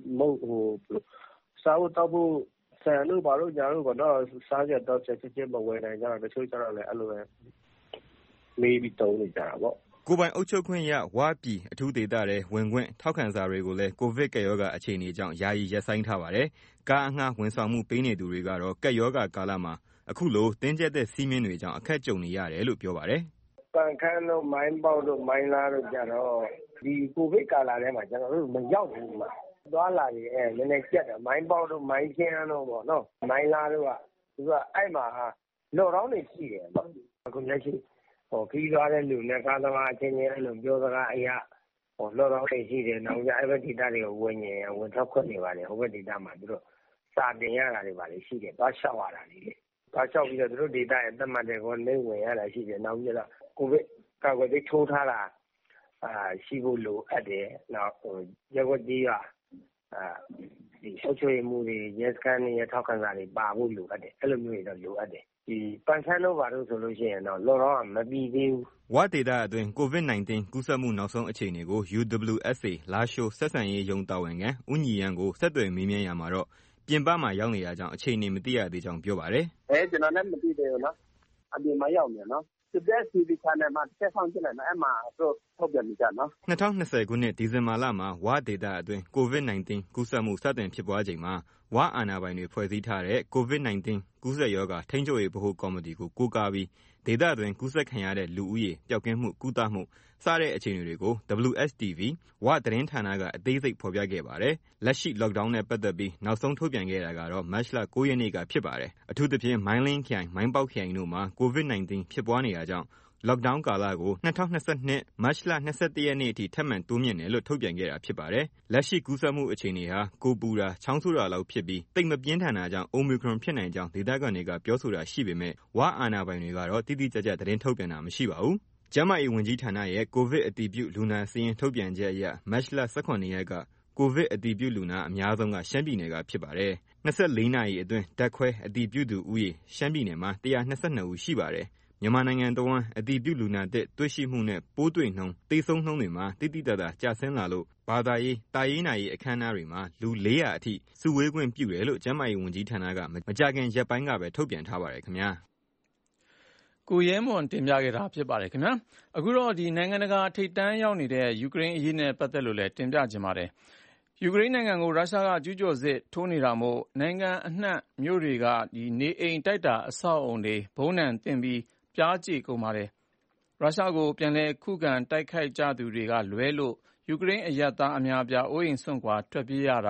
စားဖို့တောက်ဖို့ဆန်တို့ဘာလို့ညာတို့ကတော့စားကြတော့ချက်ချင်းမဝယ်နိုင်ကြတော့တချို့ကြတော့လည်းအဲ့လိုပဲမေးပြီးတုံးနေကြတာပေါ့ကိုပိုင်အုပ်ချုပ်ခွင့်ရဝပြည်အထူးဒေသတွေဝင်ခွင့်ထောက်ခံစာတွေကိုလည်းကိုဗစ်ကပ်ရောဂါအခြေအနေကြောင့်ယာယီရပ်ဆိုင်းထားပါတယ်။ကားအငှားဝန်ဆောင်မှုပေးနေသူတွေကတော့ကပ်ရောဂါကာလမှာအခုလိုတင်းကျပ်တဲ့စီးမင်းတွေကြောင့်အခက်ကြုံနေရတယ်လို့ပြောပါတယ်။ပန်ခမ်းတို့မိုင်းပေါက်တို့မိုင်းလားတို့ကြတော့ဒီကိုဗစ်ကာလထဲမှာကျွန်တော်တို့မရောက်ဘူးမှာသွားလာနေနည်းနည်းကြက်တယ်မိုင်းပေါက်တို့မိုင်းချင်းတို့ပေါ့နော်မိုင်းလားတို့ကသူကအဲ့မှာလော်ဒေါင်းတွေရှိတယ်ပေါ့အခုလက်ရှိခီးသွားတဲ့လူနဲ့ကားသမားအချင်းချင်းအဲ့လိုပြောစကားအရာလော်ဒေါင်းတွေရှိတယ်နောက်ကြအဲ့ဘက်ဒေသတွေကိုဝင်ထွက်ခွင့်နေပါလေဟိုဘက်ဒေသမှာသူတို့စာတင်ရတာတွေပါလေရှိတယ်သွားလျှောက်ရတာလေသွားလျှောက်ပြီးတော့သူတို့ဒေသရဲ့သတ်မှတ်တဲ့ကိုနေဝင်ရတာရှိတယ်နောက်ကြတော့ကိုဗစ်ကာကွယ်ဆေးထိုးထားတာရှိဖို့လိုအပ်တယ်နောက်ရက်ွက်ကြီးကဒီအုပ်ချုပ်ရေးမှုတွေရဲစခန်းတွေရထောက်ခံစာတွေပါဖို့လိုအပ်တယ်အဲ့လိုမျိုးတွေတော့လိုအပ်တယ်ဒီပန်ဆန်းတို့ဘာလို့ဆိုလို့ရှိရင်တော့လော်တော့မပြီးသေးဘူးဝဒေတာအတွင်း COVID-19 ကူးစက်မှုနောက်ဆုံးအခြေအနေကို UWSA လာရှိုးဆက်ဆံရေးယုံတာဝန်ခံဦးညီရန်ကိုဆက်သွယ်မေးမြန်းရမှာတော့ပြင်ပမှာရောက်နေတာကြောင့်အခြေအနေမသိရသေးကြောင်းပြောပါတယ်ကျွန်တော်လည်းမသိသေးဘူးနော်အပြင်မှာရောက်နေနော်CBC channel မှာတက်ဆောင်ကြည့်လိုက်နော်အဲ့မှာတို့ထုတ်ပြန်ကြနော် 2020ခုနှစ်ဒီဇင်ဘာလမှာဝဒေတာအတွင်း COVID-19 ကူးစက်မှုစတင်ဖြစ်ပွားချိန်မှာဝအာဏာပိုင်တွေဖွဲ့စည်းထားတဲ့ COVID-19 ကူးစက်ရောဂါထိန်းချုပ်ရေးဗဟိုကော်မတီကိုကိုးကားပြီးဒေသတွင်ကူးစက်ခံရတဲ့လူဦးရေပျောက်ကင်းမှုကုသမှုစတဲ့အခြေအနေတွေကို WSTV ဝသတင်းဌာနကအသေးစိတ်ဖော်ပြခဲ့ပါတယ်။လက်ရှိ lockdown နဲ့ပတ်သက်ပြီးနောက်ဆုံးထုတ်ပြန်ခဲ့တာကတော့မတ်လ 9 ရက်နေ့ကဖြစ်ပါတယ်။အထူးသဖြင့်မိုင်းလင်းခရိုင်မိုင်းပေါက်ခရိုင်တို့မှာ COVID-19 ဖြစ်ပွားနေတာကြောင့်lockdown ကာလကို2022မတ်လ 21 ရက်နေ့အထိထပ်မံတိုးမြင့်တယ်လို့ထုတ်ပြန်ခဲ့တာဖြစ်ပါတယ်။လက်ရှိကူးစက်မှုအခြေအနေဟာကိုပူတာချောင်းဆိုးတာလောက်ဖြစ်ပြီးတိတ်မပြင်းထန်တာကြောင့် Omicron ဖြစ်နိုင်ကြောင်းဒေသခံတွေကပြောဆိုတာရှိပေမဲ့ဝအာဏာပိုင်တွေကတော့တိတိကျကျသတင်းထုတ်ပြန်တာမရှိပါဘူး။ကျန်းမာရေးဝန်ကြီးဌာနရဲ့ကိုဗစ်အတည်ပြုလူနာစာရင်းထုတ်ပြန်ချက်အရမတ်လ 18 ရက်ကကိုဗစ်အတည်ပြုလူနာအများဆုံးကရှမ်းပြည်နယ်ကဖြစ်ပါတယ်။24 နာရီအတွင်းဓာတ်ခွဲအတည်ပြုသူဦးရေရှမ်းပြည်နယ်မှာ122ဦးရှိပါတယ်။မြန်မာနိုင်ငံတဝန်းအတည်ပြုလူနာသစ်တွေ့ရှိမှုနဲ့ပိုးတွေ့နှုန်းသေဆုံးနှုန်းတွေမှာတိတိတသာကျဆင်းလာလို့ဘာသာရေးတာရေးနာရေးအခမ်းအနားတွေမှာလူ400အထိစုဝေးခွင့်ပြုတယ်လို့ကျန်းမာရေးဝန်ကြီးဌာနကမကြာခင်ရက်ပိုင်းကပဲထုတ်ပြန်ထားပါတယ်ခင်ဗျာကိုရဲမွန်တင်ပြခဲ့တာဖြစ်ပါတယ်ခင်ဗျာအခုတော့ဒီနိုင်ငံတကာထိပ်တန်းရောက်နေတဲ့ယူကရိန်းအရေးနဲ့ပတ်သက်လို့လည်းတင်ပြခြင်းပါတယ်ယူကရိန်းနိုင်ငံကိုရုရှားကကျူးကျော်စစ်ထိုးနေတာမို့နိုင်ငံအနှံ့မြို့တွေကဒီနေအိမ်တိုက်တာအဆောက်အုံတွေဘုံးနံတင်ပြီးပြားကြေကုန်ပါတယ်ရုရှားကိုပြန်လည်ခုခံတိုက်ခိုက်ကြသူတွေကလွဲလို့ယူကရိန်းအရပ်သားအများအပြားအိုးအိမ်စွန့်ခွာထွက်ပြေးရတာသ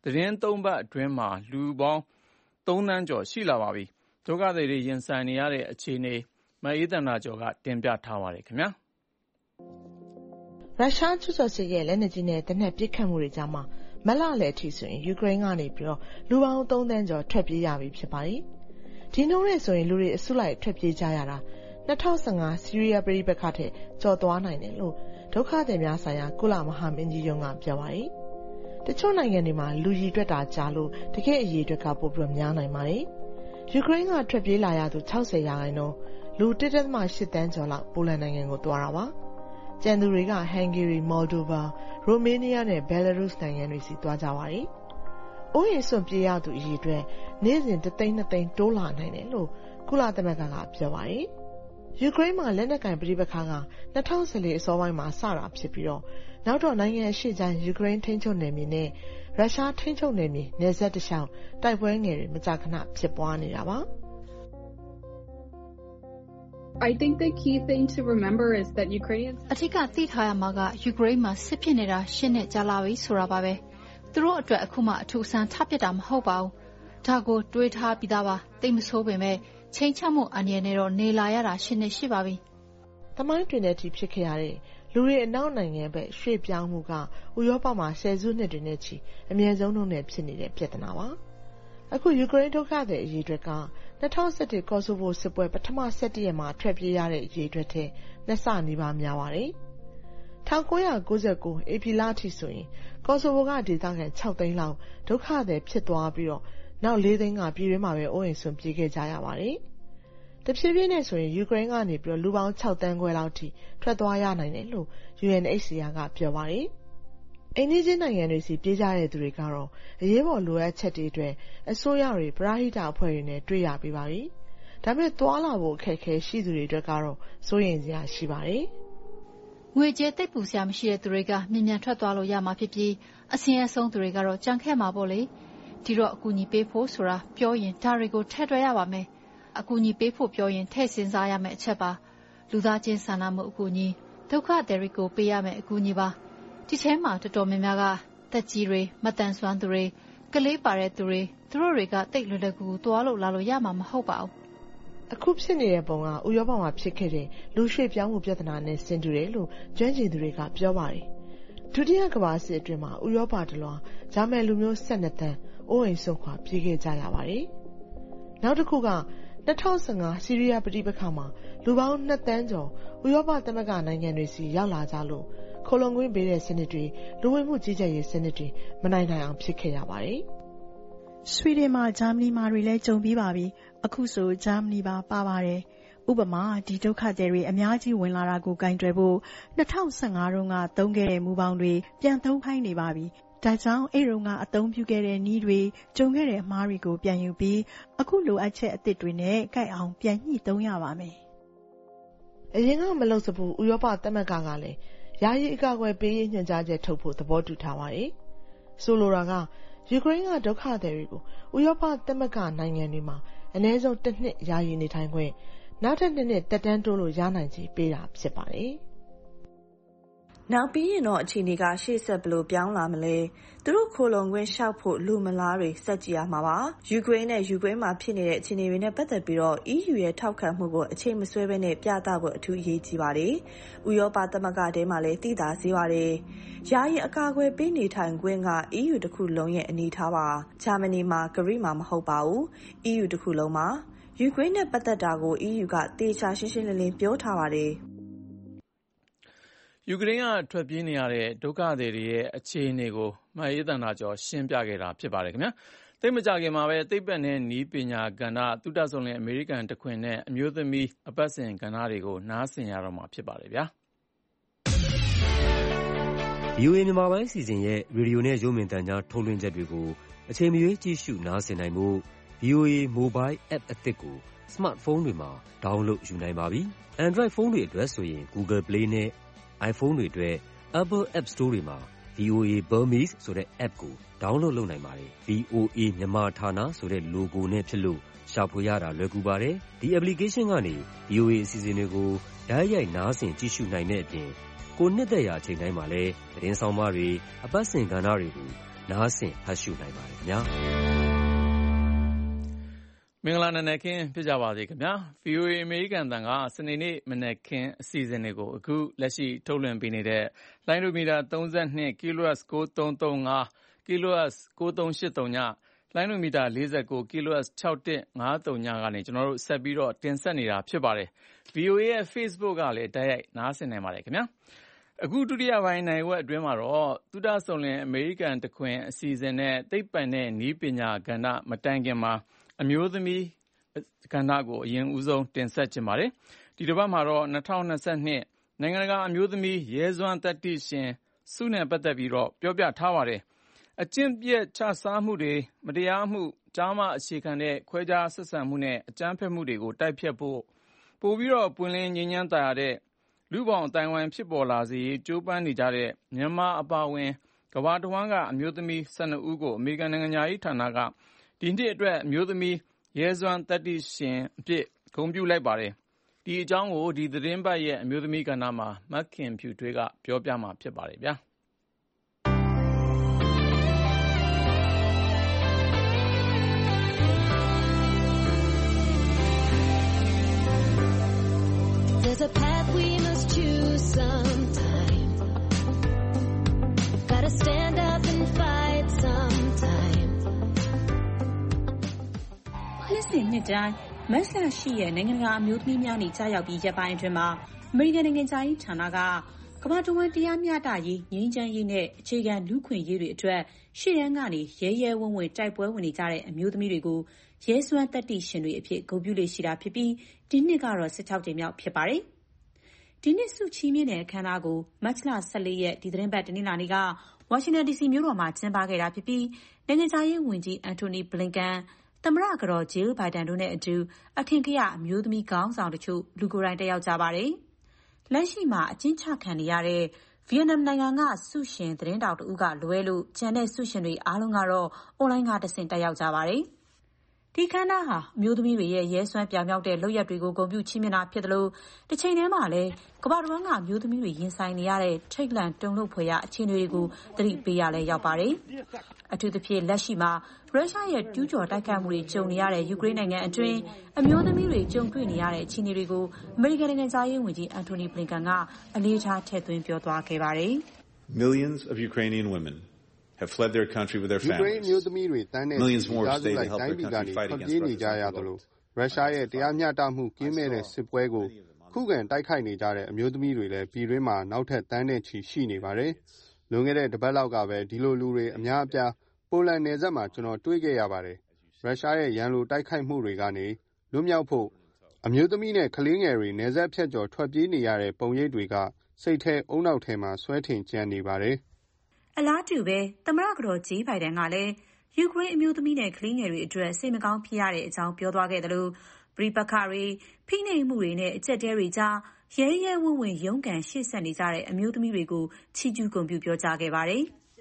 သတင်း3 ပတ်အတွင်းမှာလူပေါင်း3 သန်းကျော်ရှိလာပါပြီ။ဒုက္ခသည်တွေရင်ဆိုင်နေရတဲ့အခြေအနေမအေးသန္တာကျော်ကတင်ပြထားပါတယ်ခင်ဗျာ။ရုရှားကျူးကျော်စစ်ရဲ့လက်နက်ကြီးနဲ့တနက်ပစ်ခတ်မှုတွေကြားမှာမက်လလည်းအထိဆိုရင်ယူကရိန်းကနေပြီးတော့လူပေါင်း3 သန်းကျော်ထွက်ပြေးရပြီဖြစ်ပါတယ်။ဒီနှုန်းနဲ့ဆိုရင်လူတွေအစုလိုက်ထွက်ပြေးကြရတာ2015ဆီးရီးယားပြည်ပခါထက်ကျော်သွားနိုင်တယ်လို့ဒုက္ခသည်များဆိုင်ရာကုလမဟာမင်းကြီးရုံးကပြောပါတယ်။တချို့နိုင်ငံတွေမှာလူကြီးတွက်တာကြာလို့တကယ့်အရေးအတွက်ကပိုပြီးများနိုင်ပါတယ်။ယူကရိန်းကထွက်ပြေးလာရသူ60%လူ 1.8 သန်းကျော်လောက်ပိုလန်နိုင်ငံကိုသွားတာပါ။ကျန်သူတွေကဟန်ဂေရီ၊မော်လ်ဒိုဗာ၊ရိုမေးနီးယားနဲ့ဘယ်လာရုစ်နိုင်ငံတွေစီသွားကြပါတယ်။အိုးအိမ်စွန့်ပြေးရသူအရေအတွက်နေ့စဉ်1 သိန်း 2 သိန်းတိုးလာနိုင်တယ်လို့ကုလသမဂ္ဂကပြောပါတယ်။ယူကရိန်းမှာလက်နက်ကိုင်ပဋိပက္ခက2014အစောပိုင်းမှာစတာဖြစ်ပြီးတော့နောက်တော့နိုင်ငံအရှေ့ခြမ်းယူကရိန်းထိန်းချုပ်နယ်မြေနဲ့ရုရှားထိန်းချုပ်နယ်မြေနယ်စပ်တစ်လျှောက်တိုက်ပွဲငယ်တွေမကြာခဏဖြစ်ပွားနေတာပါ။ I think the key thing to remember is that Ukrainians အထက်ကသိထားရမှာကယူကရိန်းမှာစစ်ဖြစ်နေတာ8 နှစ်ကြာလာပြီဆိုတာပါပဲသူတို့အတွက်အခုမှအထူးအဆန်းထပ်ပစ်တာမဟုတ်ပါဘူးဒါကိုတွေးထားပြီးသားပါတိတ်မဆိုးပေမဲ့ချိန်ချမှုအန္တရာယ်နဲ့တော့နေလာရတာ8 နှစ်ရှိပါပြီသမိုင်းတွင်တဲ့အထိဖြစ်ခဲ့ရတဲ့လူတွေအနောက်နိုင်ငံဘက်ရွှေ့ပြောင်းမှုကဥရောပမှာ10 စုနှစ်တွေနဲ့ချီအမြင့်ဆုံးနှုန်းနဲ့ဖြစ်နေတဲ့ပြဿနာပါအခုယူကရိန်းဒုက္ခသည်အရေးအတွက်က2011ကော်ဆိုဗိုစစ်ပွဲပထမ17ရက်မှာထွက်ပြေးရတဲ့အရေးအတွက်ထက်2 ဆနီးပါးများပါတယ်1999ဧပြီလအထိဆိုရင်ကော်ဆိုဗိုကဒေသခံ6 သိန်းလောက်ဒုက္ခသည်ဖြစ်သွားပြီးတော့နောက်4 သိန်းကပြည်တွင်းမှာပဲအိုးအိမ်စွန့်ပြေးခဲ့ကြရပါတယ်တဖြည်းဖြည်းနဲ့ဆိုရင်ယူကရိန်းကနေပြီးတော့လူပေါင်း6 သန်းခွဲလောက်ထိထွက်သွားရနိုင်တယ်လို့ UNHCR ကပြောပါတယ်အိန္ဒိယနိုင်ငံတွေစီပြေးကြတဲ့သူတွေကတော့အရေးပေါ်လိုအပ်ချက်တွေအတွက်အစိုးရတွေပရဟိတအဖွဲ့တွေနဲ့တွေ့ရပြီးပါပြီ။ဒါပေမဲ့သွားလာဖို့အခက်အခဲရှိသူတွေအတွက်ကတော့စိုးရိမ်စရာရှိပါတယ်။ငွေကြေးသိပ်ပူစရာမရှိတဲ့သူတွေကမြန်မြန်ထွက်သွားလို့ရမှာဖြစ်ပြီးအဆင်းရဲဆုံးသူတွေကတော့ကြံခဲ့မှာပေါ့လေ။ဒီတော့အကူအညီပေးဖို့ဆိုတာပြောရင်ဒါတွေကိုထည့်တွက်ရပါမယ်။အကူအညီပေးဖို့ပြောရင်ထည့်စဉ်းစားရမယ့်အချက်ပါ။လူသားချင်းစာနာမှုအကူအညီဒုက္ခသည်တွေကိုပေးရမယ့်အကူအညီပါဒီထဲမှာတော်တော်များများကတက်ကြီးတွေမတန်ဆွမ်းသူတွေကလေးပါတဲ့သူတွေသူတို့တွေကတိတ်လွယ်လွယ်ကူကူသွားလို့လာလို့ရမှာမဟုတ်ပါဘူးအခုဖြစ်နေတဲ့ပုံကဥရောပမှာဖြစ်ခဲ့တဲ့လူရွှေ့ပြောင်းမှုပြဿနာနဲ့ဆင်တူတယ်လို့ကျွမ်းကျင်သူတွေကပြောပါတယ်ဒုတိယကမ္ဘာစစ်အတွင်းမှာဥရောပတလွှာဂျာမန်လူမျိုး12 သန်းအိုးအိမ်စွန့်ခွာပြေးခဲ့ကြရပါတယ်နောက်တစ်ခုက2015ဆီးရီးယားပဋိပက္ခမှာလူပေါင်း2 သန်းကျော်ဥရောပသမဂ္ဂနိုင်ငံတွေစီရောက်လာကြလို့ခိုလုံခွင့်ပေးတဲ့စနစ်တွေလူဝင်မှုကြီးကြပ်ရေးစနစ်တွေမနိုင်နိုင်အောင်ဖြစ်ခဲ့ရပါတယ်။ဆွီဒင်မှာဂျာမနီမှာတွေလည်းကြုံပြီးပါပြီ။အခုဆိုဂျာမနီပါပါတယ်။ဥပမာဒီဒုက္ခသည်တွေအများကြီးဝင်လာတာကိုကင်တွယ်ဖို့2015တုန်းကသုံးခဲ့တဲ့မူပေါင်းတွေပြန်သုံးခိုင်းနေပါပြီ။ဒါကြောင့်အဲ့တုန်းကအသုံးပြုခဲ့တဲ့နည်းတွေကြုံခဲ့တဲ့အမှားတွေကိုပြန်ယူပြီးအခုလိုအပ်ချက်အသစ်တွေနဲ့ကိုက်အောင်ပြန်ညှိသုံးရပါမယ်။အရင်ကမလုပ်စဘူးဥရောပသမဂ္ဂကလည်းယာယီအကာအကွယ်ပေးရေးညွှန်ကြားချက်ထုတ်ဖို့သဘောတူထားပါတယ်။ဆိုလိုတာကယူကရိန်းကဒုက္ခသည်တွေကိုဥရောပသမဂ္ဂနိုင်ငံတွေမှာအနည်းဆုံး1 နှစ်ယာယီနေထိုင်ခွင့်နောက်ထပ်2 နှစ်တက်တန်းတိုးလို့ရနိုင်ခြေပေးတာဖြစ်ပါတယ်။နောက်ပြီးရင်တော့အခြေအနေကရှေ့ဆက်ဘလို့ပြောင်းလာမလဲသူတို့ခိုလုံခွင့်ရှောက်ဖို့လူမလားတွေစက်ကြည့်ရမှာပါယူကရိန်းနဲ့ယူကရိန်းမှာဖြစ်နေတဲ့အခြေအနေတွေနဲ့ပတ်သက်ပြီးတော့ EU ရဲ့ထောက်ခံမှုကိုအချိန်မဆွဲဘဲနဲ့ပြသဖို့အထူးအရေးကြီးပါတယ်ဥရောပသမဂ္ဂထဲမှာလည်းသိသာစေပါတယ်ယာယီအကာအကွယ်ပေးနေထိုင်ခွင့်က EU တစ်ခုလုံးရဲ့အနေထားပါဂျာမနီမှာဂရိမှာမဟုတ်ပါဘူး EU တစ်ခုလုံးမှာယူကရိန်းနဲ့ပတ်သက်တာကို EU ကတေချာရှင်းရှင်းလင်းလင်းပြောထားပါတယ်ယူကရိန်းကထွက်ပြေးနေရတဲ့ဒုက္ခသည်တွေရဲ့အခြေအနေကိုမအေးသန္တာကျော်ရှင်းပြခဲ့တာဖြစ်ပါတယ်ခင်ဗျာသိမကြခင်မှာပဲသိပ္ပံနဲ့နည်းပညာကဏ္ဍသုတဆုံလင်အမေရိကန်တခွင်နဲ့အမျိုးသမီးအပတ်စဉ်ကဏ္ဍတွေကိုနားဆင်ရတော့မှာဖြစ်ပါတယ်ဗျာ VOA မြန်မာပိုင်းစီစဉ်ရဲ့ရေဒီယိုနဲ့ရုပ်မြင်သံကြားထုတ်လွှင့်ချက်တွေကိုအချိန်မရွေးကြည့်ရှုနားဆင်နိုင်ဖို့ VOA Mobile App အသစ်ကို Smartphone တွေမှာ download ယူနိုင်ပါပြီ။ Android ဖုန်းတွေအတွက်ဆိုရင် Google Play နဲ့ iPhone တွေအတွက် Apple App Store တွေမှာ VOA Burmese ဆိုတဲ့ app ကို download လုပ်နိုင်ပါတယ်။ VOA မြန်မာဌာနဆိုတဲ့ logo နဲ့ဖြစ်လို့ရှာဖွေရတာလွယ်ကူပါတယ်။ဒီ application ကနေ VOA အစီအစဉ်တွေကိုတိုက်ရိုက်နားဆင်ကြည့်ရှုနိုင်တဲ့အပြင်ကိုနှစ်သက်ရာအချိန်တိုင်းမှာလည်းသတင်းဆောင်မတွေအပတ်စဉ်ကဏ္ဍတွေကိုနားဆင်ဖတ်ရှုနိုင်ပါတယ်ခင်ဗျာမင်္ဂလာနံနက်ခင်းဖြစ်ကြပါစေခင်ဗျာ VOA အမေရိကန်တန်ကစနေနေ့မနက်ခင်းအစီအစဉ်တွေကိုအခုလက်ရှိထုတ်လွှင့်ပေးနေတဲ့လိုင်းဒိုမီတာ32 kHz 9335 kHz 9383ညလိုင်းဒိုမီတာ49 kHz 6153ညကနေကျွန်တော်တို့ဆက်ပြီးတော့တင်ဆက်နေတာဖြစ်ပါတယ် VOA ရဲ့ Facebook ကလည်းတိုက်ရိုက်နားဆင်နိုင်ပါတယ်ခင်ဗျာအခုဒုတိယပိုင်းနိုင်ဝက်အတွင်းမှာတော့သုဒဆုံလင်အမေရိကန်တခွင်အစီအစဉ်နဲ့သိပ္ပံနဲ့နည်းပညာကဏ္ဍမတိုင်ခင်မှာအမျိုးသမီးကဏ္ဍကိုအရင်ဦးဆုံးတင်ဆက်ခြင်းပါတယ်ဒီတစ်ပတ်မှာတော့2022နိုင်ငံတကာအမျိုးသမီးရဲစွမ်းသတ္တိရှင်ဆုနဲ့ပတ်သက်ပြီးတော့ပြောပြထားပါတယ်အကျင့်ပြည့်ချစားမှုတွေမတရားမှုကြားမှအခြေခံတဲ့ခွဲခြားဆက်ဆံမှုနဲ့အကြမ်းဖက်မှုတွေကိုတိုက်ဖျက်ဖို့ပိုပြီးတော့ပွင့်လင်းငြိမ်းချမ်းသာရတဲ့လူ့ဘောင်အတိုင်းဝိုင်းဖြစ်ပေါ်လာစေရေးကြိုးပမ်းနေကြတဲ့မြန်မာအပါအဝင်ကမ္ဘာတစ်ဝန်းကအမျိုးသမီး12ဦးကိုအမေရိကန်နိုင်ငံသားရေးဌာနကဒီနှစ်အတွက်အမျိုးသမီးရဲစွမ်းသတ္တိရှင်အဖြစ်ဂုဏ်ပြုလိုက်ပါတယ်ဒီအကြောင်းကိုဒီသတင်းပတ်ရဲ့အမျိုးသမီးကဏ္ဍမှာမက်ခင်ဖြူထွေးကပြောပြမှာဖြစ်ပါတယ်ဗျာ There's a path we must choose sometime. Gotta stand up and fight sometime. နှစ်စဉ်နှစ်တိုင်းမတ်လရှိရဲ့နိုင်ငံတကာအမျိုးသမီးများနေကြရောက်ပြီးရက်ပိုင်းအတွင်းမှာအမေရိကန်နိုင်ငံသားရေးဌာနကကမ္ဘာတဝန်းတရားမျှတရေးငြိမ်းချမ်းရေးနဲ့အခြေခံလူ့ခွင့်ရေးတွေအတွက်ရှေ့တန်းကနေရဲရဲဝံ့ဝံ့တိုက်ပွဲဝင်နေကြတဲ့အမျိုးသမီးတွေကိုရဲစွမ်းသတ္တိရှင်တွေအဖြစ်ဂုဏ်ပြုလေ့ရှိတာဖြစ်ပြီးဒီနှစ်ကတော့16ကြိမ်မြောက်ဖြစ်ပါတယ်ဒီနှစ်ဆုချီးမြှင့်တဲ့အခမ်းအနားကိုမတ်လ14ရက်ဒီသတင်းပတ်တနင်္လာနေ့ကဝါရှင်တန် DC မြို့တော်မှာကျင်းပခဲ့တာဖြစ်ပြီးနိုင်ငံခြားရေးဝန်ကြီးအန်တိုနီဘလင်ကန်သမ္မတကတော်ဂျေးလ်ဘိုင်ဒန်တို့နဲ့အတူအထင်ကရအမျိုးသမီးခေါင်းဆောင်တချို့လူကိုယ်တိုင်တက်ရောက်ကြပါတယ်လက်ရှိမှာအကျဉ်းချခံနေရတဲ့ဗီယက်နမ်နိုင်ငံကဆုရှင်သတင်းတောက်တဦးကလွဲလို့ကျန်တဲ့ဆုရှင်တွေအားလုံးကတော့အွန်လိုင်းကတဆင့်တက်ရောက်ကြပါတယ်ဒီခန်းသားဟာအမျိုးသမီးတွေရဲ့ရဲစွမ်းပြောင်မြောက်တဲ့လုပ်ရက်တွေကိုဂုဏ်ပြုချီးမြှင့်တာဖြစ်တယ်လို့တစ်ချိန်တည်းမှာလည်းကမ္ဘာတစ်ဝန်းကအမျိုးသမီးတွေရင်ဆိုင်နေရတဲ့ထိတ်လန့်တုန်လှုပ်ဖွယ်ရာအခြေအနေတွေကိုသတိပေးရလဲရောက်ပါတယ်အထူးသဖြင့်လက်ရှိမှာရုရှားရဲ့ကျူးကျော်တိုက်ခိုက်မှုတွေကြုံနေရတဲ့ယူကရိန်းနိုင်ငံအတွင်းအမျိုးသမီးတွေကြုံတွေ့နေရတဲ့အခြေအနေတွေကိုအမေရိကန်နိုင်ငံသားရေးဝန်ကြီးအန်တိုနီဘလင်ကန်ကအလေးထားထည့်သွင်းပြောသွားခဲ့ပါတယ် Millions of Ukrainian women have fled their country with their families. Millions more have stayed to help their country fight against Russia's revolt. ရုရှားရဲ့တရားမျှတမှုကင်းမဲ့တဲ့စစ်ပွဲကိုခုခံတိုက်ခိုက်နေကြတဲ့အမျိုးသမီးတွေလည်းပြည်တွင်းမှာနောက်ထပ်တန်းနဲ့ချီရှိနေပါတယ်။လွန်ခဲ့တဲ့တစ်ပတ်လောက်ကပဲဒီလိုလူတွေအများအပြားပိုလန်နယ်စပ်မှာကျွန်တော်တွေ့ခဲ့ရပါတယ်။ရုရှားရဲ့ရန်လိုတိုက်ခိုက်မှုတွေကနေလွတ်မြောက်ဖို့အမျိုးသမီးနဲ့ကလေးငယ်တွေနယ်စပ်ဖြတ်ကျော်ထွက်ပြေးနေရတဲ့ပုံရိပ်တွေကစိတ်ထဲအုံနောက်ထဲမှာဆွဲထင်ကြံနေပါတယ်အလားတူပဲသမ္မတကတော်ဂျေးဘိုင်ဒန်ကလည်းယူကရိန်းအမျိုးသမီးနဲ့ကလေးငယ်တွေအတွက်စိတ်မကောင်းဖြစ်ရတဲ့အကြောင်းပြောသွားခဲ့တယ်လို့ပရိပက္ခတွေဖိနှိပ်မှုတွေနဲ့အကျက်တဲတွေကြားရဲရဲဝံ့ဝံ့ရုန်းကန်ရှေ့ဆက်နေကြတဲ့အမျိုးသမီးတွေကိုချီးကျူးဂုဏ်ပြုပြောကြားခဲ့ပါတယ်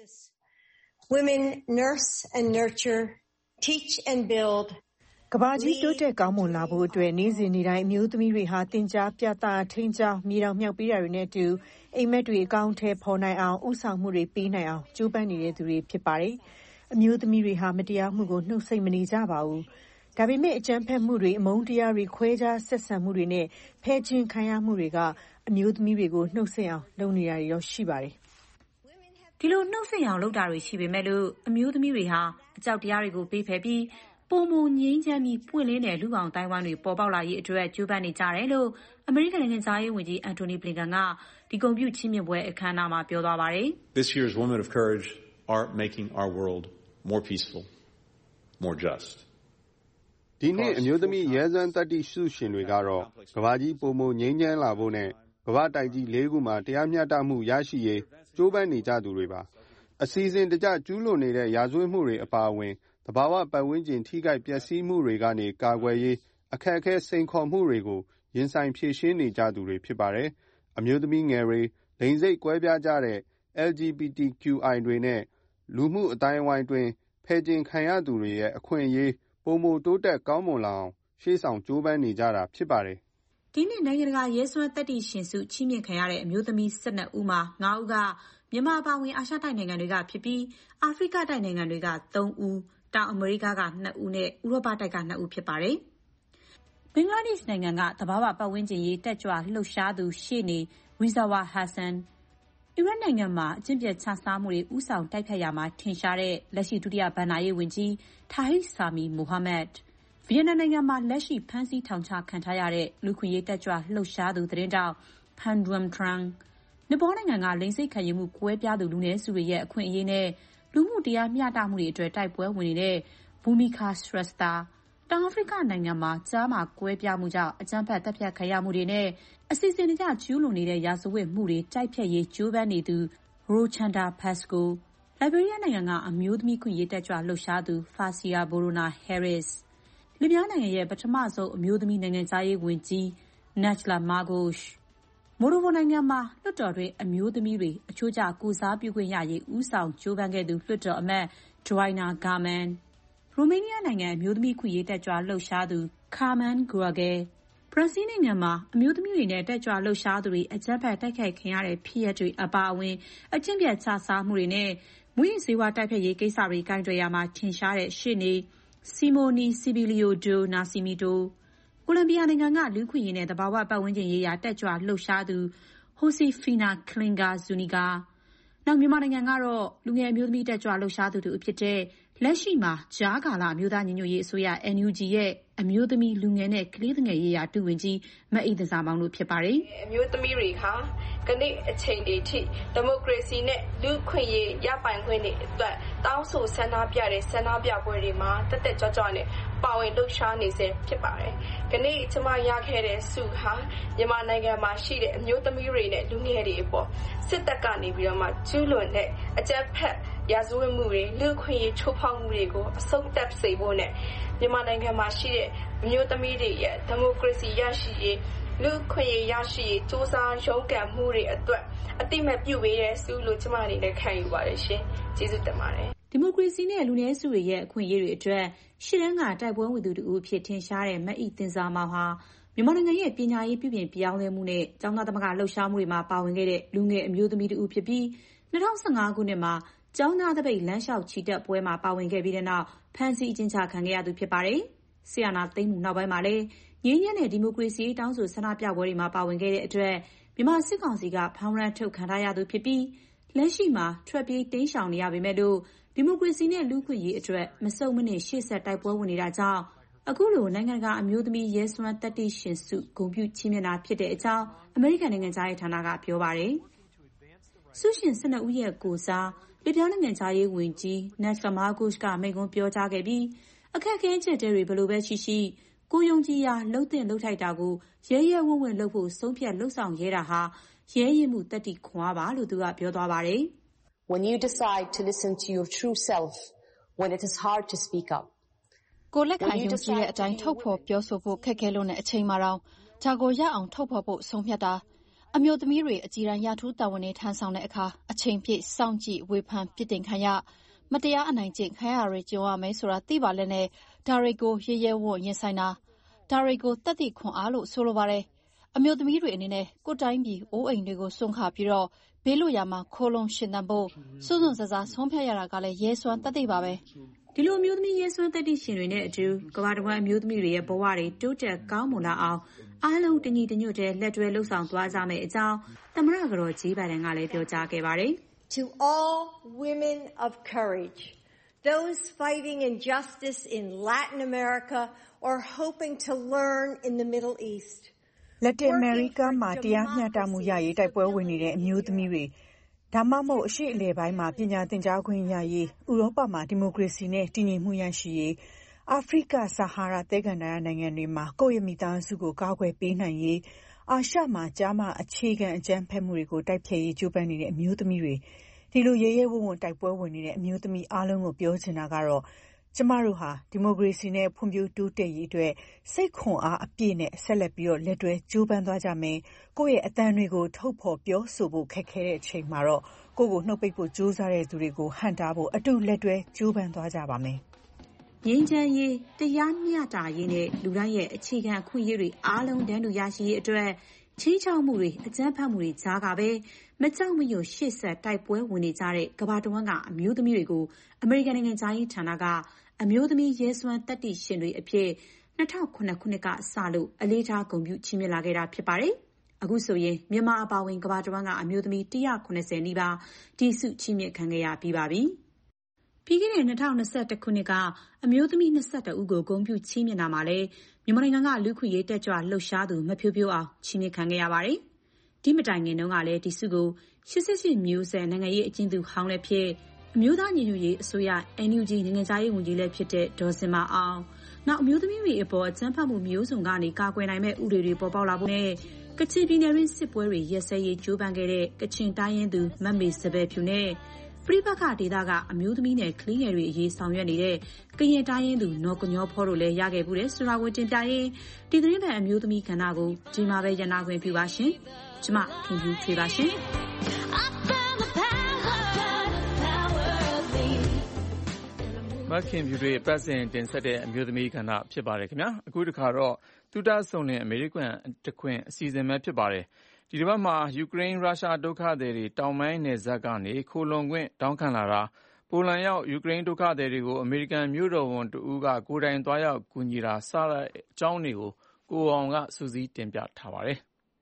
Women nurse and nurture, teach and build. ကမ္ဘာကြီးတိုးတက်ကောင်းမွန်လာဖို့အတွက်နေ့စဉ်နေ့တိုင်းအမျိုးသမီးတွေဟာသင်ကြားပြသထိန်းကျောင်းမြေတောင်မြောက်ပေးတာတွေနဲ့အတူအိမ်မက်တွေအကောင့်ထဲပေါ်နိုင်အောင်ဥဆောင်မှုတွေပေးနိုင်အောင်ကြိုးပမ်းနေတဲ့သူတွေဖြစ်ပါတယ်။အမျိုးသမီးတွေဟာမတရားမှုကိုနှုတ်ဆက်မနေကြပါဘူး။ဒါပေမဲ့အကြမ်းဖက်မှုတွေအမုန်းတရားတွေခွဲခြားဆက်ဆံမှုတွေနဲ့ဖဲချင်းခံရမှုတွေကအမျိုးသမီးတွေကိုနှုတ်ဆက်အောင်လုပ်နေတာတွေရောရှိပါတယ်။ဒီလိုနှုတ်ဆက်အောင်လုပ်တာတွေရှိပေမဲ့လို့အမျိုးသမီးတွေဟာအကြောက်တရားတွေကိုပေးဖယ်ပြီးပုံမငြိမ်းချမ်းပြီးပွင့်လင်းတဲ့လူကောင်တိုင်းဝိုင်းတွေပေါ်ပေါက်လာရေးအတွက်ကြိုးပမ်းနေကြတယ်လို့အမေရိကန်နိုင်ငံသားရေးဝန်ကြီးအန်တိုနီဘလင်ကန်ကဒီဂုဏ်ပြုချီးမြှင့်ပွဲအခမ်းအနားမှာပြောသွားပါတယ်။ This year's Women of Courage are making our world more peaceful, more just. ဒီနေ့အမျိုးသမီးရဲစွမ်းသတ္တိဆုရှင်တွေကတော့ကမ္ဘာကြီးပုံမငြိမ်းချမ်းလာဖို့နဲ့ကမ္ဘာတိုက်ကြီး၄ခုမှာတရားမျှတမှုရရှိရေးကြိုးပမ်းနေကြသူတွေပါ။အစီအစဉ်တကျကျူးလွန်နေတဲ့ရာဇဝတ်မှုတွေအပါအဝင်သဘာဝပတ်ဝန်းကျင်ထိခိုက်ပျက်စီးမှုတွေကနေကာကွယ်ရေးအခက်အခဲစိန်ခေါ်မှုတွေကိုရင်ဆိုင်ဖြေရှင်းနေကြသူတွေဖြစ်ပါတယ်။အမျိုးသမီးငယ်တွေလိင်စိတ်ကွဲပြားကြတဲ့ LGBTQI တွေနဲ့လူမှုအတိုင်းအဝိုင်းတွင်ဖယ်ကျင်ခံရသူတွေရဲ့အခွင့်အရေးပိုမိုတိုးတက်ကောင်းမွန်လာအောင်ရှေ့ဆောင်ကြိုးပမ်းနေကြတာဖြစ်ပါတယ်။ဒီနေ့နိုင်ငံတကာရဲစွမ်းသတ္တိရှင်ဆုချီးမြှင့်ခံရတဲ့အမျိုးသမီး12ဦးမှာ9ဦးကမြန်မာအပါအဝင်အာရှတိုက်နိုင်ငံတွေကဖြစ်ပြီးအာဖရိကတိုက်နိုင်ငံတွေက3ဦးတောင်အမေရိကက2ဦးနဲ့ဥရောပတိုက်က2ဦးဖြစ်ပါတယ်။ဘင်္ဂလားဒေ့ရှ်နိုင်ငံကသဘာဝပတ်ဝန်းကျင်ရေးတက်ကြွလှုပ်ရှားသူရှေ့နေရီဇာဝါဟာဆန်အီရတ်နိုင်ငံမှာအကျင့်ပျက်ခြစားမှုတွေဥဆောင်တိုက်ဖျက်ရာမှာထင်ရှားတဲ့လက်ရှိဒုတိယဘဏ္ဍာရေးဝန်ကြီးထာဟစ်ဆာမီမိုဟာမက်ဗီယက်နမ်နိုင်ငံမှာလက်ရှိဖမ်းဆီးထောင်ချခံထားရတဲ့လူခွင့်ရေးတက်ကြွလှုပ်ရှားသူသတင်းတောက်ဖန်ဒွမ်ထရန်နီပေါနိုင်ငံကလိင်စိတ်ခံယူမှုကွဲပြားသူလူနည်းစုတွေရဲ့အခွင့်အရေးနဲ့လူမှုတရားမျှတမှုတွေအတွက်တိုက်ပွဲဝင်နေတဲ့ဘူမီခါစထရက်စတာတောင်အာဖရိကနိုင်ငံမှာကြားမှာကွဲပြားမှုကြောင့်အကြမ်းဖက်တပ်ဖြတ်ခံရမှုတွေနဲ့အစီအစဉ်တကျကျူးလွန်နေတဲ့ရာဇဝတ်မှုတွေတိုက်ဖျက်ရေးကြိုးပမ်းနေသူရိုချန်ဒါဖက်စကိုလိုက်ဘေးရီးယားနိုင်ငံကအမျိုးသမီးခွင့်ရေးတက်ကြွလှုပ်ရှားသူဖာစီယာဘိုရိုနာဟဲရစ်လီဘီယာနိုင်ငံရဲ့ပထမဆုံးအမျိုးသမီးနိုင်ငံသားရေးဝန်ကြီးနက်လာမာဂိုရှ်မိုရိုဗိုနိုင်ငံမှာလွှတ်တော်တွင်အမျိုးသမီးတွေအချို့ကျကိုစားပြုခွင့်ရရေးဦးဆောင်ကြိုးပမ်းခဲ့သူလွှတ်တော်အမတ်ဒရိုင်နာဂါမန်ရိုမေးနီးယားနိုင်ငံအမျိုးသမီးခွင့်ရေးတက်ကြွလှုပ်ရှားသူခါမန်ဂူရာဂဲဘရာဇီးနိုင်ငံမှာအမျိုးသမီးတွေနဲ့တက်ကြွလှုပ်ရှားသူတွေအကြမ်းဖက်တိုက်ခိုက်ခံရတဲ့ဖြစ်ရပ်တွေအပါအဝင်အကျင့်ပျက်ခြစားမှုတွေနဲ့မူးယစ်ဆေးဝါးတိုက်ဖျက်ရေးကိစ္စတွေကိုင်တွယ်ရာမှာထင်ရှားတဲ့ရှေ့နေစီမိုနီစီဘီလီယိုဒိုနာစီမီတိုကိုလံဘီယာနိုင်ငံကလူခွင့်ရေးနဲ့သဘာဝပတ်ဝန်းကျင်ရေးရာတက်ကြွလှုပ်ရှားသူဟိုစီဖီနာကလင်ဂါဇူနီကာနောက်မြန်မာနိုင်ငံကတော့လူငယ်အမျိုးသမီးတက်ကြွလှုပ်ရှားသူတို့ဖြစ်တဲ့လက်ရှိမှာကြားကာလအမျိုးသားညီညွတ်ရေးအစိုးရ NUG ရဲ့အမျိုးသမီးလူငယ်နဲ့ကလေးငယ်ရေးရာဒုဝန်ကြီးမအိသဇာမောင်တို့ဖြစ်ပါတယ်။အမျိုးသမီးတွေဟာကနေ့အချိန်တွေထိဒီမိုကရေစီနဲ့လူ့ခွင့်ရေးရပိုင်ခွင့်တွေအတွက်တောင်းဆိုဆန္ဒပြတဲ့ဆန္ဒပြပွဲတွေမှာတက်တက်ကြွကြွနဲ့ပါဝင်လှုပ်ရှားနေစေဖြစ်ပါတယ်။ကနေ့ကျမရခဲ့တဲ့ဆုဟာမြန်မာနိုင်ငံမှာရှိတဲ့အမျိုးသမီးတွေနဲ့လူငယ်တွေအပေါ်စစ်တပ်ကနေပြီးတော့မှကျူးလွန်တဲ့အကြမ်းဖက်ရာဇဝတ်မှုတွေလူ့ခွင့်ရေးချိုးဖောက်မှုတွေကိုအဆုံးသတ်စေဖို့နဲ့မြန်မာနိုင်ငံမှာရှိတဲ့အမျိုးသမီးတွေရဲ့ဒီမိုကရေစီရရှိရေးလူ့ခွင့်ရေးရရှိရေးစ조사ရုန်းကန်မှုတွေအတွက်အတိအမှတ်ပြုပေးတဲ့ဆုလို့ကျမအနေနဲ့ခံယူပါတယ်ရှင်။ကျေးဇူးတင်ပါတယ်။ဒီမိုကရေစီနဲ့လူနည်းစုတွေရဲ့အခွင့်အရေးတွေအတွက်ရှစ်တန်းကတိုက်ပွဲဝင်သူတူဖြစ်ထင်ရှားတဲ့မအိသင်္ဇာမောင်ဟာမြန်မာနိုင်ငံရဲ့ပညာရေးပြုပြင်ပြောင်းလဲမှုနဲ့ကျောင်းသားသမဂ္ဂလှုပ်ရှားမှုတွေမှာပါဝင်ခဲ့တဲ့လူငယ်အမျိုးသမီးတူဖြစ်ပြီး2015ခုနှစ်မှာကျောင်းသားသပိတ်လမ်းလျှောက်ချီတက်ပွဲမှာပါဝင်ခဲ့ပြီးတဲ့နောက်ဖမ်းဆီးအကျဉ်းချခံခဲ့ရသူဖြစ်ပါတယ်။ဆီယနာသိမ်းမှုနောက်ပိုင်းမှာလည်းငြိမ်းချမ်းတဲ့ဒီမိုကရေစီတောင်းဆိုဆန္ဒပြပွဲတွေမှာပါဝင်ခဲ့တဲ့အတွက်မြန်မာစစ်ကောင်စီကဖောင်းရမ်းထုတ်ခံထားရသူဖြစ်ပြီးလက်ရှိမှာထွက်ပြေးတိမ်းရှောင်နေရပေမဲ့လို့ဒီမိုကရေစီနဲ့လူ့ခွင့်ရေးအတွက်မစုံမနစ်ရှေ့ဆက်တိုက်ပွဲဝင်နေတာကြောင့်အခုလိုနိုင်ငံတကာအမျိုးသမီးရဲစွမ်းသတ္တိရှင်ဆုဂုဏ်ပြုချီးမြှင့်တာဖြစ်တဲ့အကြောင်းအမေရိကန်နိုင်ငံသားရေးဌာနကပြောပါတယ်။ဆုရှင်12ဦးရဲ့ကိုစားလီဘီယာနိုင်ငံသားရေးဝန်ကြီးနက်လာမာဂိုရှ်ကမိန့်ခွန်းပြောကြားခဲ့ပြီးအခက်အခဲချက်တွေဘယ်လိုပဲရှိရှိကိုယုံကြည်ရာလှုပ်တဲ့လှုပ်ထိုက်တာကိုရဲရဲဝံ့ဝံ့လှုပ်ဖို့ဆုံးဖြတ်လှုပ်ဆောင်ရဲတာဟာရဲရင့်မှုတတ္တိခွန်အားပါလို့သူကပြောသွားပါတယ်။ When you decide to listen to your true self when it is hard to speak up ကိုလက်ခံယုံကြည်တဲ့အတိုင်းထုတ်ဖော်ပြောဆိုဖို့ခက်ခဲလို့တဲ့အချိန်မှာတော့ဒါကိုရအောင်ထုတ်ဖော်ဖို့ဆုံးဖြတ်တာအမျိုးသမီးတွေအကြီးတန်းရထူးတာဝန်တွေထမ်းဆောင်တဲ့အခါအချိန်ပြည့်စောင့်ကြည့်ဝေဖန်ပြစ်တင်ခံရမတရားအနိုင်ကျင့်ခံရရကြုံရမယ်ဆိုတာသိပါလက်နဲ့ဒါတွေကိုရဲရဲဝံ့ရင်ဆိုင်တာဒါတွေကိုတတ်သိခွန်အားလို့ဆိုလိုပါတယ်အမျိုးသမီးတွေအနေနဲ့ကိုယ်တိုင်းပြည်အိုးအိမ်တွေကိုစွန့်ခါပြီးတော့ဘေးလွတ်ရာမှာခိုးလုံရှင်သန်ဖို့စွန့်စွန့်စားစားဆုံးဖြတ်ရတာကလည်းရဲစွမ်းတတ်သိပါပဲဒီလိုအမျိုးသမီးရဲစွမ်းတတ်သိရှင်တွေနဲ့အတူကမ္ဘာတစ်ဝန်းအမျိုးသမီးတွေရဲ့ဘဝတွေတိုးတက်ကောင်းမွန်လာအောင်အားလုံးတညီတညွတ်တဲ့လက်တွဲလှုပ်ဆောင်သွားကြမယ်အကြောင်းသမ္မတကတော်ဂျေးဘိုင်ဒန်ကလည်းပြောကြားခဲ့ပါတယ်။ To all women of courage, those fighting injustice in Latin America or hoping to learn in the Middle East. လက်တင်အမေရိကမှာတရားမျှတမှုရရေးတိုက်ပွဲဝင်နေတဲ့အမျိုးသမီးတွေဒါမှမဟုတ်အရှိအလယ်ပိုင်းမှာပညာသင်ကြားခွင့်ရရေးဥရောပမှာဒီမိုကရေစီနဲ့တည်ငြိမ်မှုရရှိရေးအာဖရိကဆာဟာရာသဲကန္တာရနိုင်ငံတွေမှာကိုယ့်ရဲ့မိသားစုကိုကာကွယ်ပေးနိုင်ရေးအာရှမှာကြားမှာအခြေခံအကြမ်းဖက်မှုတွေကိုတိုက်ဖျက်ရေးကြိုးပမ်းနေတဲ့အမျိုးသမီးတွေဒီလိုရဲရဲဝံ့ဝံ့တိုက်ပွဲဝင်နေတဲ့အမျိုးသမီးအားလုံးကိုပြောချင်တာကတော့ကျမတို့ဟာဒီမိုကရေစီနဲ့ဖွံ့ဖြိုးတိုးတက်ရေးအတွက်စိတ်ခွန်အားအပြည့်နဲ့ဆက်လက်ပြီးတော့လက်တွဲကြိုးပမ်းသွားကြမယ်။ကိုယ့်ရဲ့အသံတွေကိုထုတ်ဖော်ပြောဆိုဖို့ခက်ခဲတဲ့အချိန်မှာတော့ကိုယ့်ကိုနှုတ်ပိတ်ဖို့ကြိုးစားတဲ့သူတွေကိုဟန့်တားဖို့အတူလက်တွဲကြိုးပမ်းသွားကြပါမယ်။ငြိမ်းချမ်းရေးတရားမျှတရေးနဲ့လူတိုင်းရဲ့အခြေခံအခွင့်အရေးတွေအားလုံးတန်းတူရရှိရေးအတွက်ခြိမ်းခြောက်မှုတွေအကြမ်းဖက်မှုတွေကြားကပဲမကြောက်မရွံ့ရှေ့ဆက်တိုက်ပွဲဝင်နေကြတဲ့ကမ္ဘာတဝန်းကအမျိုးသမီးတွေကိုအမေရိကန်နိုင်ငံသားရေးဌာနကအမျိုးသမီးရဲစွမ်းသတ္တိရှင်တွေအဖြစ်2009ခုနှစ်ကစလို့အလေးထားဂုဏ်ပြုချီးမြှင့်လာခဲ့တာဖြစ်ပါတယ်။အခုဆိုရင်မြန်မာအပါအဝင်ကမ္ဘာတဝန်းကအမျိုးသမီး190နီးပါးဒီဆုချီးမြှင့်ခံခဲ့ရပြီးပါပြီ။ပြီးခဲ့တဲ့2021ခုနှစ်ကအမျိုးသမီး22ဦးကိုဂုဏ်ပြုချီးမြှင့်တာမှာလည်းမြန်မာနိုင်ငံကလူခွင့်ရေးတက်ကြွလှုပ်ရှားသူမဖြိုးဖြိုးအောင်ချီးမြှင့်ခံခဲ့ရပါတယ်။ဒီမတိုင်ခင်တုန်းကလည်းဒီဆုကို88မျိုးဆက်နိုင်ငံရေးအကျဉ်းသူဟောင်းလည်းဖြစ်အမျိုးသားညီညွတ်ရေးအစိုးရ NUG နိုင်ငံသားရေးဝန်ကြီးလည်းဖြစ်တဲ့ဒေါ်စင်မအောင်နောက်အမျိုးသမီးတွေအပေါ်အကြမ်းဖက်မှုမျိုးစုံကနေကာကွယ်နိုင်မဲ့ဥပဒေတွေပေါ်ပေါက်လာဖို့နဲ့ကချင်ပြည်နယ်တွင်းစစ်ပွဲတွေရက်စဲရေးကြိုးပမ်းခဲ့တဲ့ကချင်တိုင်းရင်းသူမမေစပယ်ဖြူနဲ့ပြိပခဒေသကအမျိုးသမီးနဲ့ကလေးငယ်တွေအရေးဆောင်ရွက်နေတဲ့ကရင်တိုင်းရင်းသူနော်ကညောဖောတို့လည်းရခဲ့မှုတဲ့ဆိုတာကိုတင်ပြရင်းဒီသတင်းပတ်အမျိုးသမီးကဏ္ဍကိုဒီမှာပဲရနာခွင့်ပြုပါရှင်။ကျမခင်ဖြူချွေပါရှင်မခင်ဖြူတွေပတ်စဉ်တင်ဆက်တဲ့အမျိုးသမီးကဏ္ဍဖြစ်ပါတယ်ခင်ဗျာအခုတခါတော့တူတာဆုံနဲ့အမေရိကန်တခွင်အစီအစဉ်ပဲဖြစ်ပါတယ်ဒီတစ်ပတ်မှာယူကရိန်းရုရှားဒုက္ခသည်တွေတောင်ပိုင်းနယ်စပ်ကနေခိုလုံခွင့်တောင်းခံလာတာပိုလန်ရောက်ယူကရိန်းဒုက္ခသည်တွေကိုအမေရိကန်မြို့တော်ဝန်တဦးကကိုယ်တိုင်သွားရောက်ကူညီတာစတဲ့အကြောင်းတွေကိုကိုအောင်ကစူးစီးတင်ပြထားပါတယ်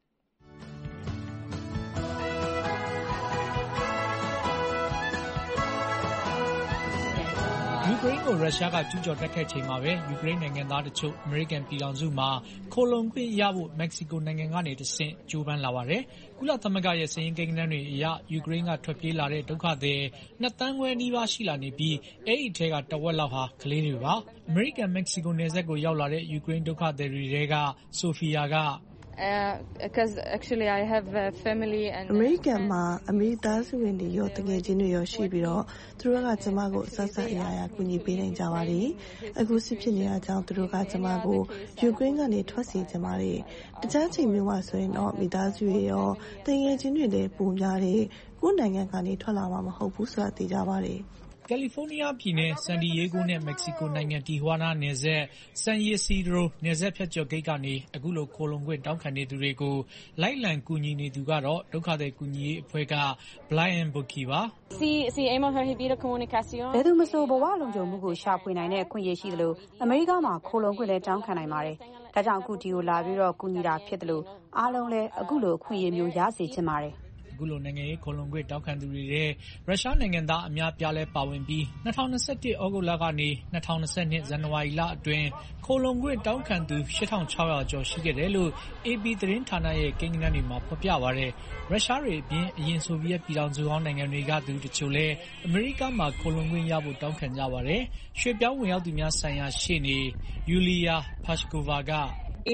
ယူကရိန်းကိုရုရှားကကျူးကျော်တိုက်ခိုက်ချိန်မှာပဲယူကရိန်းနိုင်ငံသားတချို့အမေရိကန်ပြည်ထောင်စုမှာခိုလုံခွင့်ရဖို့မက္ကဆီကိုနိုင်ငံကနေတဆင့်ကြိုးပမ်းလာပါတယ်။ကုလသမဂ္ဂရဲ့စာရင်းကိန်းဂဏန်းတွေအရယူကရိန်းကထွက်ပြေးလာတဲ့ဒုက္ခသည်2 သန်းခွဲနီးပါးရှိလာနေပြီးအဲ့ဒီထဲကတဝက်လောက်ဟာကလေးတွေပါ။အမေရိကန်မက္ကဆီကိုနယ်စပ်ကိုရောက်လာတဲ့ယူကရိန်းဒုက္ခသည်တွေထဲကဆိုဖီယာကအမေရိကန်မှာအမိသားစုဝင်တွေရောတကယ်ချင်းတွေရောရှိပြီးတော့သူတို့ကကျမကိုအဆက်ဆက်အရာရာကူညီပေးနိုင်ကြပါတယ်။အခုစစ်ဖြစ်နေတာကြောင့်သူတို့ကကျမကိုယူကရိန်းကနေထွက်စေချင်ပါတယ်။တခြားချိန်မျိုးမှာဆိုရင်တော့မိသားစုတွေရောတကယ်ချင်းတွေလည်းပုံများတယ်။ကိုယ်နိုင်ငံကနေထွက်လာမှာမဟုတ်ဘူးဆိုတာသိကြပါတယ်။ကယ်လီဖိုးနီးယားပြည်နယ်ဆန်ဒီယေဂိုနဲ့မက္ကဆီကိုနိုင်ငံတီဟွာနာနယ်စပ်ဆန်ယေစီဒရိုနယ်စပ်ဖြတ်ကျော်ဂိတ်ကနေအခုလိုခိုလုံခွင့်တောင်းခံနေသူတွေကိုလိုက်လံကူညီနေသူကတော့ဒုက္ခသည်ကူညီရေးအဖွဲ့က Brian Bucky ပါဘယ်သူမဆိုဘဝလုံခြုံမှုကိုရှာဖွေနိုင်တဲ့အခွင့်အရေးရှိသလိုအမေရိကမှာခိုလုံခွင့်လည်းတောင်းခံနိုင်ပါတယ်။ဒါကြောင့်အခုဒီကိုလာပြီးတော့ကူညီတာဖြစ်တယ်လို့အားလုံးလည်းအခုလိုအခွင့်အရေးမျိုးရစေချင်ပါတယ်။အခုလိုနိုင်ငံရေးခိုလုံခွင့်တောင်းခံသူတွေထဲရုရှားနိုင်ငံသားအများပြားလဲပါဝင်ပြီး2021ဩဂုတ်လကနေ2022ဇန်နဝါရီလအတွင်းခိုလုံခွင့်တောင်းခံသူ8600ကျော်ရှိခဲ့တယ်လို့ AP သတင်းဌာနရဲ့ကိန်းဂဏန်းတွေမှာဖော်ပြပါတယ်။ရုရှားတွေအပြင်အရင်ဆိုဗီယက်ပြည်ထောင်စုဟောင်းနိုင်ငံတွေကသူတချို့လဲအမေရိကမှာခိုလုံခွင့်ရဖို့တောင်းခံကြပါတယ်။ရွှေ့ပြောင်းဝင်ရောက်သူများဆိုင်ရာရှေ့နေယူလီယာဖာရှကိုဗာက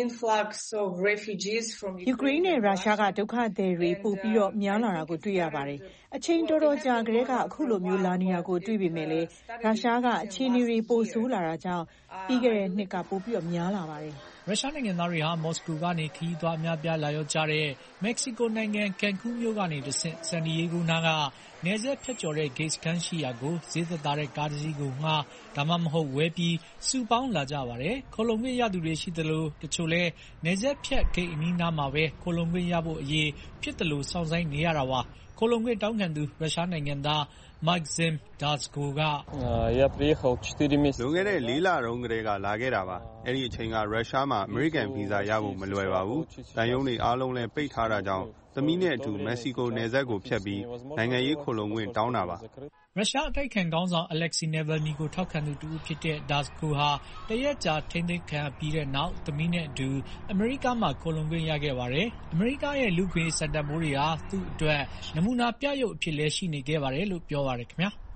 ယူကရိန်းနဲ့ရုရှားကဒုက္ခသည်တွေပိုပြီးတော့များလာတာကိုတွေ့ရပါတယ်။အချိန်တော်တော်ကြာကတည်းကအခုလိုမျိုးလာနေတာကိုတွေ့ပေမဲ့လည်းရုရှားကအခြေအနေတွေပိုဆိုးလာတာကြောင့်ပြီးခဲ့တဲ့နှစ်ကပိုပြီးတော့များလာပါတယ်။ရုရှားနိုင်ငံသားတွေဟာမော်စကိုကနေခရီးသွားအများပြားလာရောက်ကြတဲ့မက္ကဆီကိုနိုင်ငံကန်ကူးမြို့ကနေတဆင့်ဆန်ဒီယေဂိုနာကနယ်စပ်ဖြတ်ကျော်တဲ့ဂိတ်စခန်းရှိရာကိုဈေးသက်သာတဲ့ကားတစ်စီးကိုငှားဒါမှမဟုတ်ဝယ်ပြီးစုပေါင်းလာကြပါတယ်။ခိုလုံခွင့်ရသူတွေရှိသလိုတချို့လဲနယ်စပ်ဖြတ်ဂိတ်အနီးနားမှာပဲခိုလုံခွင့်ရဖို့အရေးဖြစ်တယ်လို့စောင့်ဆိုင်းနေရတာပါ။ခိုလုံခွင့်တောင်းခံသူရုရှားနိုင်ငံသားMaxim Dazko ကလွန်ခဲ့တဲ့4 လတုန်းကတည်းကလာခဲ့တာပါ။အဲ့ဒီအချိန်ကရုရှားမှာအမေရိကန်ဗီဇာရဖို့မလွယ်ပါဘူး။တန်ယုံတွေအားလုံးလည်းပိတ်ထားတာကြောင့်သမီးနဲ့အတူမက္ကဆီကိုနယ်စပ်ကိုဖြတ်ပြီးနိုင်ငံရေးခိုလုံခွင့်တောင်းတာပါ။ရုရှားအတိုက်အခံခေါင်းဆောင် Alexei Navalny ကိုထောက်ခံသူတဦးဖြစ်တဲ့ Dazko ဟာတရက်ကြာထိန်းသိမ်းခံပြီးတဲ့နောက်သမီးနဲ့အတူအမေရိကမှာခိုလုံခွင့်ရခဲ့ပါတယ်။အမေရိကရဲ့လူ့ခွင့်စံတန်ဖိုးတွေဟာသူ့အတွက်နမူနာပြရုပ်အဖြစ်လဲရှိနေခဲ့ပါတယ်လို့ပြောပါတယ်ခင်ဗျာ။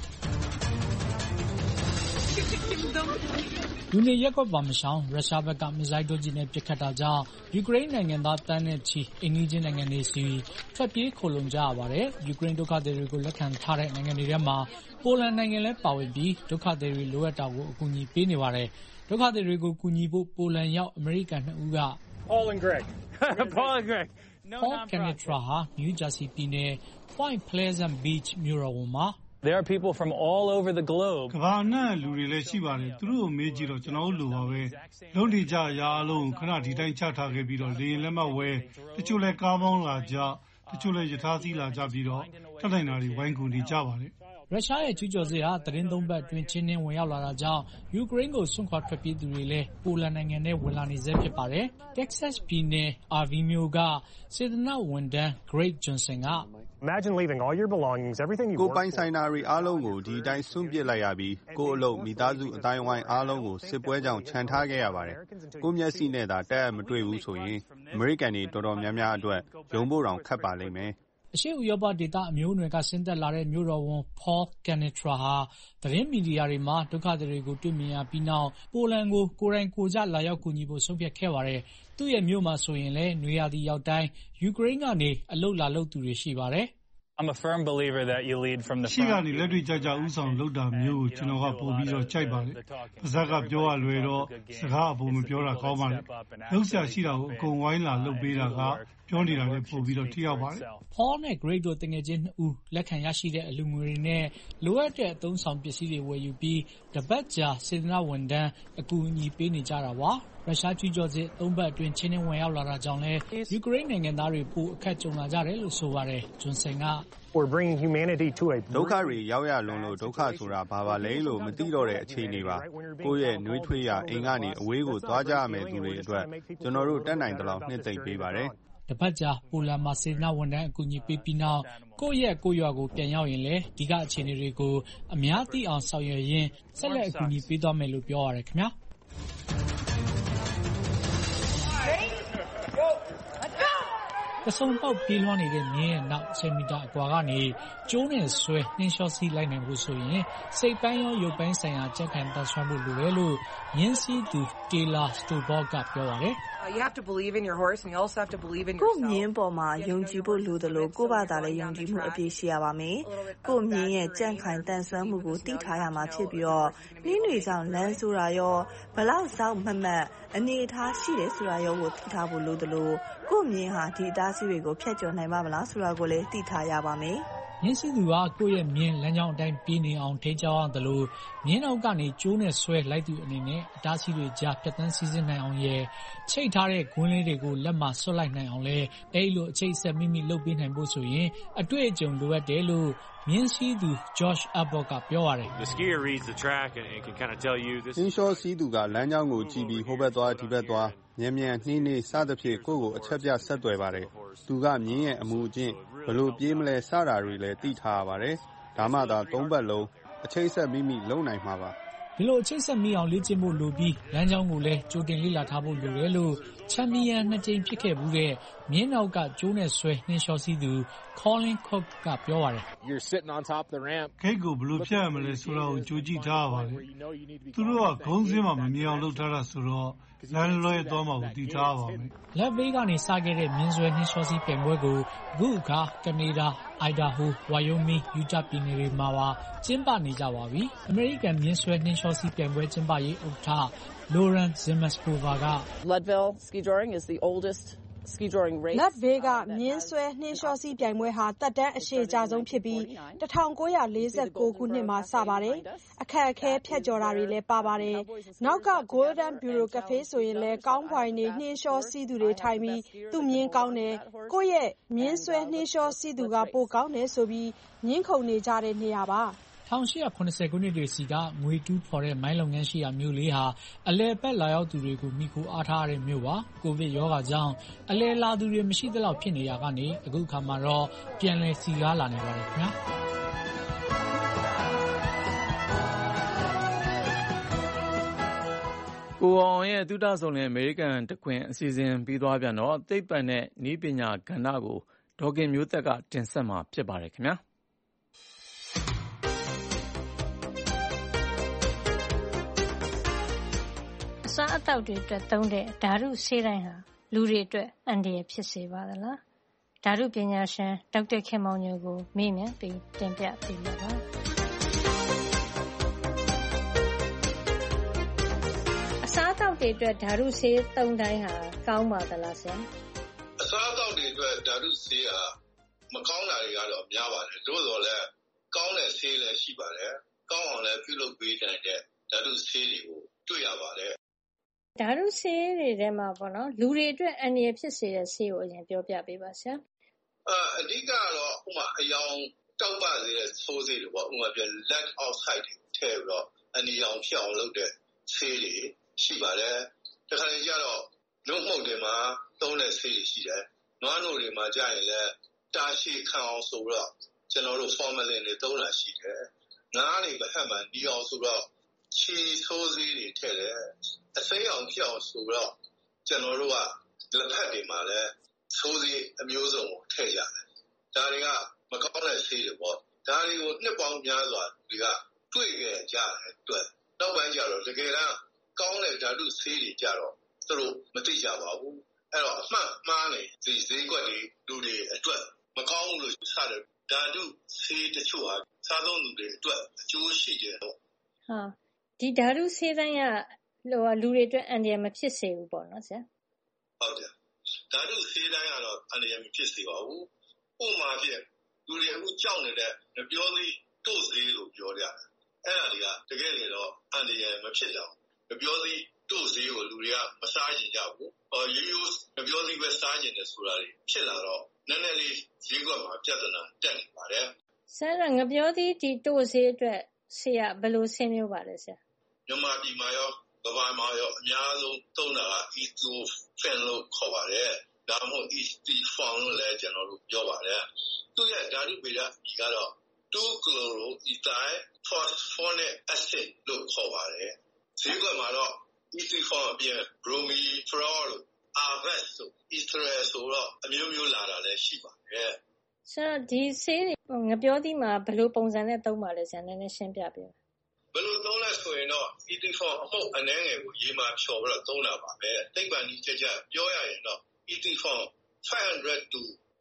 လူနေရပ်ကွက်ပါမရှောင်ရုရှားဘက်ကမစ်ဇိုင်းဒုံးကျည်နဲ့ပစ်ခတ်တာကြောင့်ယူကရိန်းနိုင်ငံသားတန်းနဲ့ချီအိမ်နီးချင်းနိုင်ငံတွေစီထွက်ပြေးခိုလုံကြရပါတယ်။ယူကရိန်းဒုက္ခသည်တွေကိုလက်ခံထားတဲ့နိုင်ငံတွေထဲမှာပိုလန်နိုင်ငံလည်းပါဝင်ပြီးဒုက္ခသည်တွေလိုအပ်တာကိုအကူအညီပေးနေပါတယ်။ဒုက္ခသည်တွေကိုကူညီဖို့ပိုလန်ရောက်အမေရိကန်2ဦးကPaul Canitra ဟာနယူးဂျာစီပြည်နယ် Point Pleasant Beach မြို့တော်ဝန်မှာ There are people from all over the globe. ကမ္ဘာအနှံ့လူတွေလည်းရှိပါတယ်။သူတို့ကိုမေးကြည့်တော့ကျွန်တော်တို့လိုပါပဲ။လုံးနေကြအရာအလုံးခဏဒီတိုင်းချထားခဲ့ပြီးတော့လေရင်လက်မှတ်ဝဲတချို့လည်းကားမောင်းလာကြတချို့လည်းယထာစီးလာကြပြီးတော့တက်နိုင်တာတွေဝိုင်းကူနေကြပါတယ်။ရုရှားရဲ့ကျူးကျော်စစ်ဟာသတင်းသုံးပတ်အတွင်းချင်းနှင်းဝင်ရောက်လာတာကြောင့်ယူကရိန်းကိုစွန့်ခွာထွက်ပြေးသူတွေလည်းပိုလန်နိုင်ငံထဲဝင်လာနေဆဲဖြစ်ပါတယ်။ Texas ပြည်နယ် RV မြို့ကစေတနာ့ဝန်ထမ်း Greg Johnson က Imagine leaving all your belongings, everything you worked for. ကိုပိုင်ဆိုင်တာတွေအားလုံးကိုဒီတိုင်းစွန့်ပစ်လိုက်ရပြီးကိုယ့်အလုပ်မိသားစုအတိုင်းဝိုင်းအားလုံးကိုစစ်ပွဲကြောင့်ခြံထားခဲ့ရပါတယ်။ကိုမျက်စိနဲ့သာတက်မတွေ့ဘူးဆိုရင်အမေရိကန်တွေတော်တော်များများအတွက်ယုံဖို့တောင်ခက်ပါလိမ့်မယ်။အရှေ့ဥရောပဒေသအမျိုးအနွယ်ကဆင်းသက်လာတဲ့မြို့တော်ဝန် Paul Kanitra ဟာသတင်းမီဒီယာတွေမှာဒုက္ခသည်တွေကိုတွေ့မြင်ရပြီးနောက်ပိုလန်ကိုကိုယ်တိုင်ကိုယ်ကျလာရောက်ကူညီဖို့ဆုံးဖြတ်ခဲ့ပါတယ်။သူ့ရဲ့မြို့မှာဆိုရင်လည်းနွေရာသီရောက်တိုင်းယူကရိန်းကနေအလုပ်လာလုပ်သူတွေရှိပါတယ်။ I'm a firm believer that you lead from the front. ရှိကနေလက်တွေ့ကြကြဥဆောင်လုပ်တာမျိုးကိုကျွန်တော်ကပို့ပြီးတော့ကြိုက်ပါတယ်။ပါဇက်ကပြောရလွယ်တော့စကားအပုံမပြောတာကောင်းပါတယ်။လုပ်ဆရာရှိတာကိုအကုန်ဝိုင်းလာလုပ်ပေးတာကပြောနေတာလည်းပို့ပြီးတော့ထိရောက်ပါတယ်။ Paul နဲ့ Greg တို့တငယ်ချင်း2ဦးလက်ခံရရှိတဲ့အလူငွေတွေနဲ့လိုအပ်တဲ့အသုံးဆောင်ပစ္စည်းတွေဝယ်ယူပြီးတပတ်ကြာစေတနာ့ဝန်ထမ်းအကူအညီပေးနေကြတာပါ။ရုရှားကျူးကျော်စစ်3ပတ်အတွင်းချင်းနှင်းဝင်ရောက်လာတာကြောင့်လည်းယူကရိန်းနိုင်ငံသားတွေပိုအခက်ကြုံလာကြတယ်လို့ဆိုပါတယ်။ Johnson က We're bringing humanity to a ဒုက္ခတွေရောက်ရလွန်းလို့ဒုက္ခဆိုတာဘာပါလဲလို့မသိတော့တဲ့အခြေအနေပါကိုယ့်ရဲ့နှွေးထွေးရာအိမ်ကနေအဝေးကိုသွားကြရမယ့်သူတွေအတွက်ကျွန်တော်တို့တက်နိုင်တဲ့လောက်နှစ်သိမ့်ပေးပါတယ်တပတ်ကြာပိုလန်မှာစေတနာဝန်ထမ်းအကူအညီပေးပြီးနောက်ကိုယ့်ရဲ့ကိုယ့်ရွာကိုပြန်ရောက်ရင်လည်းဒီကအခြေအနေတွေကိုအများသိအောင်ဆောင်ရွက်ရင်းဆက်လက်အကူအညီပေးသွားမယ်လို့ပြောရတယ်ခင်ဗျာကစုံပေါက်ပြေးလွှမ်းနေတဲ့မြင်းရဲ့နောက်10မီတာအကွာကနေကျိုးနဲ့ဆွဲနှင်းလျှောစီးလိုက်နိုင်ဖို့ဆိုရင်စိတ်ပိုင်းရောရုပ်ပိုင်းဆိုင်ရာကြက်ခံတတ်ဆွမ်းဖို့လိုတယ်လို့မြင်းစီးသူ Taylor Stovall ကပြောပါတယ် You have to believe in your horse and you also have to believe in yourself. ကိုမြင်းပေါ်မှာယုံကြည်ဖို့လိုတယ်လို့ကိုယ့်ဘာသာလည်းယုံကြည်မှုအပြည့်ရှိရပါမယ်။ကိုမြင်းရဲ့ကြံ့ခိုင်တန်ဆွမ်းမှုကိုသိထားရမှာဖြစ်ပြီးတော့နှင်းတွေကြောင့်လမ်းဆိုတာရောဘလောက်စောက်မမတ်အနေထားရှိတယ်ဆိုတာရောကိုသိထားဖို့လိုတယ်လို့ကိုမြင်းဟာဒီအသားစီးတွေကိုဖျက်ကျော်နိုင်ပါမလားဆိုတာကိုလည်းသိထားရပါမယ်။မြင်းစီသူကကိုယ့်ရဲ့မြင်းလမ်းကြောင်းအတိုင်းပြေးနေအောင်ထိန်းချောင်းအောင်လို့မြင်းနောက်ကနေကျိုးနဲ့ဆွဲလိုက်သူအနေနဲ့အတားစီးတွေကြားဖြတ်တန်းစီးဆင်းနိုင်အောင်ရဲ့ချိတ်ထားတဲ့ဂွင်းလေးတွေကိုလက်မှာဆွတ်လိုက်နိုင်အောင်လဲအဲ့လိုအချိတ်ဆက်မိမိလုပ်ပေးနိုင်ဖို့ဆိုရင်အတွေ့အကြုံလိုအပ်တယ်လို့မြင်းစီသူ Josh Abbott ကပြောရတယ် The skier reads the track and can kind of tell you this င်းလျှောစီးသူကလမ်းကြောင်းကိုကြည့်ပြီးဟိုဘက်သွားဒီဘက်သွားမြန်မြန်နှင်းနေစသဖြင့်ကိုယ့်ကိုအချက်ပြဆက်သွယ်ပါတယ်သူကမြင်းရဲ့အမူအကျင့်ဘယ်လိုပြေးမလဲစတာတွေလည်းသိထားရပါတယ်ဒါမှသာ3ပတ်လုံးအချိတ်ဆက်မိမိလုံနိုင်မှာပါဒီလိုအချိတ်ဆက်မိအောင်လေ့ကျင့်ဖို့လိုပြီးလမ်းကြောင်းကိုလည်းကြိုတင်လေ့လာထားဖို့လိုတယ်လို့ချန်ပီယံ2ကြိမ်ဖြစ်ခဲ့ဘူးတဲ့မြင်းနောက်ကကျိုးနဲ့ဆွဲနှင်းလျှောစီးသူ Colin Cook ကပြောပါတယ် You're sitting on top of the ramp ဂိတ်ကိုဘယ်လိုဖြတ်ရမလဲဆိုတာကိုကြိုကြည့်ထားရပါတယ်သူတို့ကဂုံးစင်းမှာမမြင်အောင်လုပ်ထားတာဆိုတော့လမ်းလွဲသွားမှာကိုတည်ထားပါမယ်။လက်ဘေးကနေစခဲ့တဲ့မြင်းဆွဲနှင်းလျှောစီးပြိုင်ပွဲကိုအခုအခါကနေဒါ၊အိုင်ဒါဟို၊ဝါယိုမင်း၊ယူတာပြည်နယ်တွေမှာပါကျင်းပနေကြပါပြီ။အမေရိကန်မြင်းဆွဲနှင်းလျှောစီးပြိုင်ပွဲကျင်းပရေးဥက္ကဋ္ဌ Lauren Zimmerskova က Leadville ski touring is the oldest ski touring race. လက်ဘေးကမြင်းဆွဲနှင်းလျှောစီးပြိုင်ပွဲဟာတက်တန်းအရှည်ကြာဆုံးဖြစ်ပြီး1949ခုနှစ်မှာစပါတယ်။အခက်အခဲဖြတ်ကျော်တာတွေလည်းပါပါတယ်။နောက်က Golden Bureau Cafe ဆိုရင်လည်းကောင်းပွိုင်နေနှင်းလျှောစီးသူတွေထိုင်ပြီးသူ့မြင်းကောင်းတယ်။ကိုယ့်ရဲ့မြင်းဆွဲနှင်းလျှောစီးသူကပိုကောင်းတယ်ဆိုပြီးမြင်းခုန်နေကြတဲ့နေရာပါ 1880ခုနှစ်တွေစီကငွေတူးဖော်တဲ့မိုင်းလုပ်ငန်းရှိရာမြို့လေးဟာအလဲပတ်လာရောက်သူတွေကိုမိခိုအားထားရတဲ့မြို့ပါကိုဗစ်ရောဂါကြောင့်အလဲလာသူတွေမရှိသလောက်ဖြစ်နေရကနေအခုခါမှာတော့ပြန်လည်စီကားလာနေပါတယ်ခင်ဗျာကိုအောင်ရဲ့သုတဆောင်တဲ့အမေရိကန်တခွင်အစီအစဉ်ပြီးသွားပြန်တော့သိပ္ပံနဲ့နည်းပညာကဏ္ဍကိုဒေါ်ခင်မျိုးသက်ကတင်ဆက်မှာဖြစ်ပါတယ်ခင်ဗျာအစားအသောက်တွေအတွက်သုံးတဲ့ဓာတုဆေးတိုင်းဟာလူတွေအတွက်အန္တရာယ်ဖြစ်စေပါသလားဓာတုပညာရှင်ဒေါက်တာခင်မောင်ညိုကိုမေးမြန်းပြီးတင်ပြပေးမှာပါအစားအသောက်တွေအတွက်ဓာတုဆေးသုံးတိုင်းဟာကောင်းပါသလားဆရာအစားအသောက်တွေအတွက်ဓာတုဆေးဟာမကောင်းတာတွေကတော့များပါတယ်သို့တော်လည်းကောင်းတဲ့ဆေးလည်းရှိပါတယ်ကောင်းအောင်လည်းပြုလုပ်ပေးနိုင်တဲ့ဓာတုဆေးတွေကိုတွေ့ရပါတယ်ဓာတုဆေးတွေထဲမှာပေါ့နော်လူတွေအတွက်အန္တရာယ်ဖြစ်စေတဲ့ဆေးကိုအရင်ပြောပြပေးပါဆရာအဓိကတော့ဥပမာအယောင်တောက်ပစေတဲ့ဆိုးဆေးတွေပေါ့ဥပမာပြ lead oxide တွေထည့်ပြီးတော့အနီရောင်ဖြစ်အောင်လုပ်တဲ့ဆေးတွေရှိပါတယ်တခါကျတော့နှုတ်မှုတ်တွေမှာသုံးတဲ့ဆေးတွေရှိတယ်နွားနို့တွေမှာကြာရင်လည်းတာရှည်ခံအောင်ဆိုတော့ကျွန်တော်တို့ formalin တွေသုံးတာရှိတယ်ငါးတွေမဟပ်မှန်ဒီအောင်ဆိုတော့ချီဆိုးဆေးတွေထည့်တယ်အစိမ်းအောင်ဖြစ်အောင်ဆိုတော့ကျွန်တော်တို့ကလက်ဖက်တွေမှာလည်းဆိုးဆေးအမျိုးစုံကိုထည့်ရတယ်ဒါတွေကမကောင်းတဲ့ဆေးတွေပေါ့ဒါတွေကိုနှစ်ပေါင်းများစွာတွေကတွေ့ခဲ့ကြတဲ့အတွက်နောက်ပိုင်းကျတော့တကယ်တမ်းကောင်းတဲ့ဓာတုဆေးတွေကြတော့သူတို့မသိကြပါဘူးအဲ့တော့အမှန်မှားနေဒီဈေးကွက်တွေလူတွေအတွက်မကောင်းဘူးလို့စတယ်ဓာတုဆေးတချို့ဟာစားသုံးသူတွေအတွက်အကျိုးရှိတယ်တော့ဟာဒီဓာတုဆေးတိုင်းကလူတွေအတွက်အန္တရာယ်မဖြစ်စေဘူးပေါ့နော်ဆရာဟုတ်တယ်ဓာတုဆေးတိုင်းကတော့အန္တရာယ်မဖြစ်စေပါဘူးဥပမာဖြင့်လူတွေအခုကြောက်နေတဲ့မပြောသေးတို့ဆေးလို့ပြောကြတယ်အဲ့ဒါတွေကတကယ်လေတော့အန္တရာယ်မဖြစ်တော့မပြောသေးတို့ဆေးကိုလူတွေကမစားကြကြဘူးရိုးရိုးမပြောသေးပဲစားကြတယ်ဆိုတာတွေဖြစ်လာတော့နည်းနည်းလေးဈေးကွက်မှာပြဿနာတက်နေပါတယ်ဆရာငပြောသေးဒီတို့ဆေးအတွက်ဆေးကဘယ်လိုဆင်းမျိုးပါလဲဆရာမြန်မာပြည်မှာရောကမ္ဘာမှာရောအများဆုံးသုံးတာက Etofen လို့ခေါ်ပါတယ်ဒါမှမဟုတ် Esteform လို့လည်းကျွန်တော်တို့ပြောပါတယ်သူရဲ့ဓာတုဗေဒကြီးကတော့ 2-chloroethyl phosphoric acid လို့ခေါ်ပါတယ်ဈေးကွက်မှာတော့ Esteform အပြင် bromifenol လို့ Avast လို့ Estrel ဆိုတော့အမျိုးမျိုးလာတာလည်းရှိပါတယ်ဆရာဒီဆေးတွေငပြောသေးမှာဘယ်လိုပုံစံနဲ့သုံးပါလဲဆရာနည်းနည်းရှင်းပြပေးပါဘယ်လိုသုံးလဲဆိုရင်တော့ Esteform အမှုတ်အနှဲငယ်ကိုရေမှာဖြော်ပြီးတော့သုံးတာပါပဲသိပ္ပံနည်းကြပြောရရင်တော့ Esteform 500 to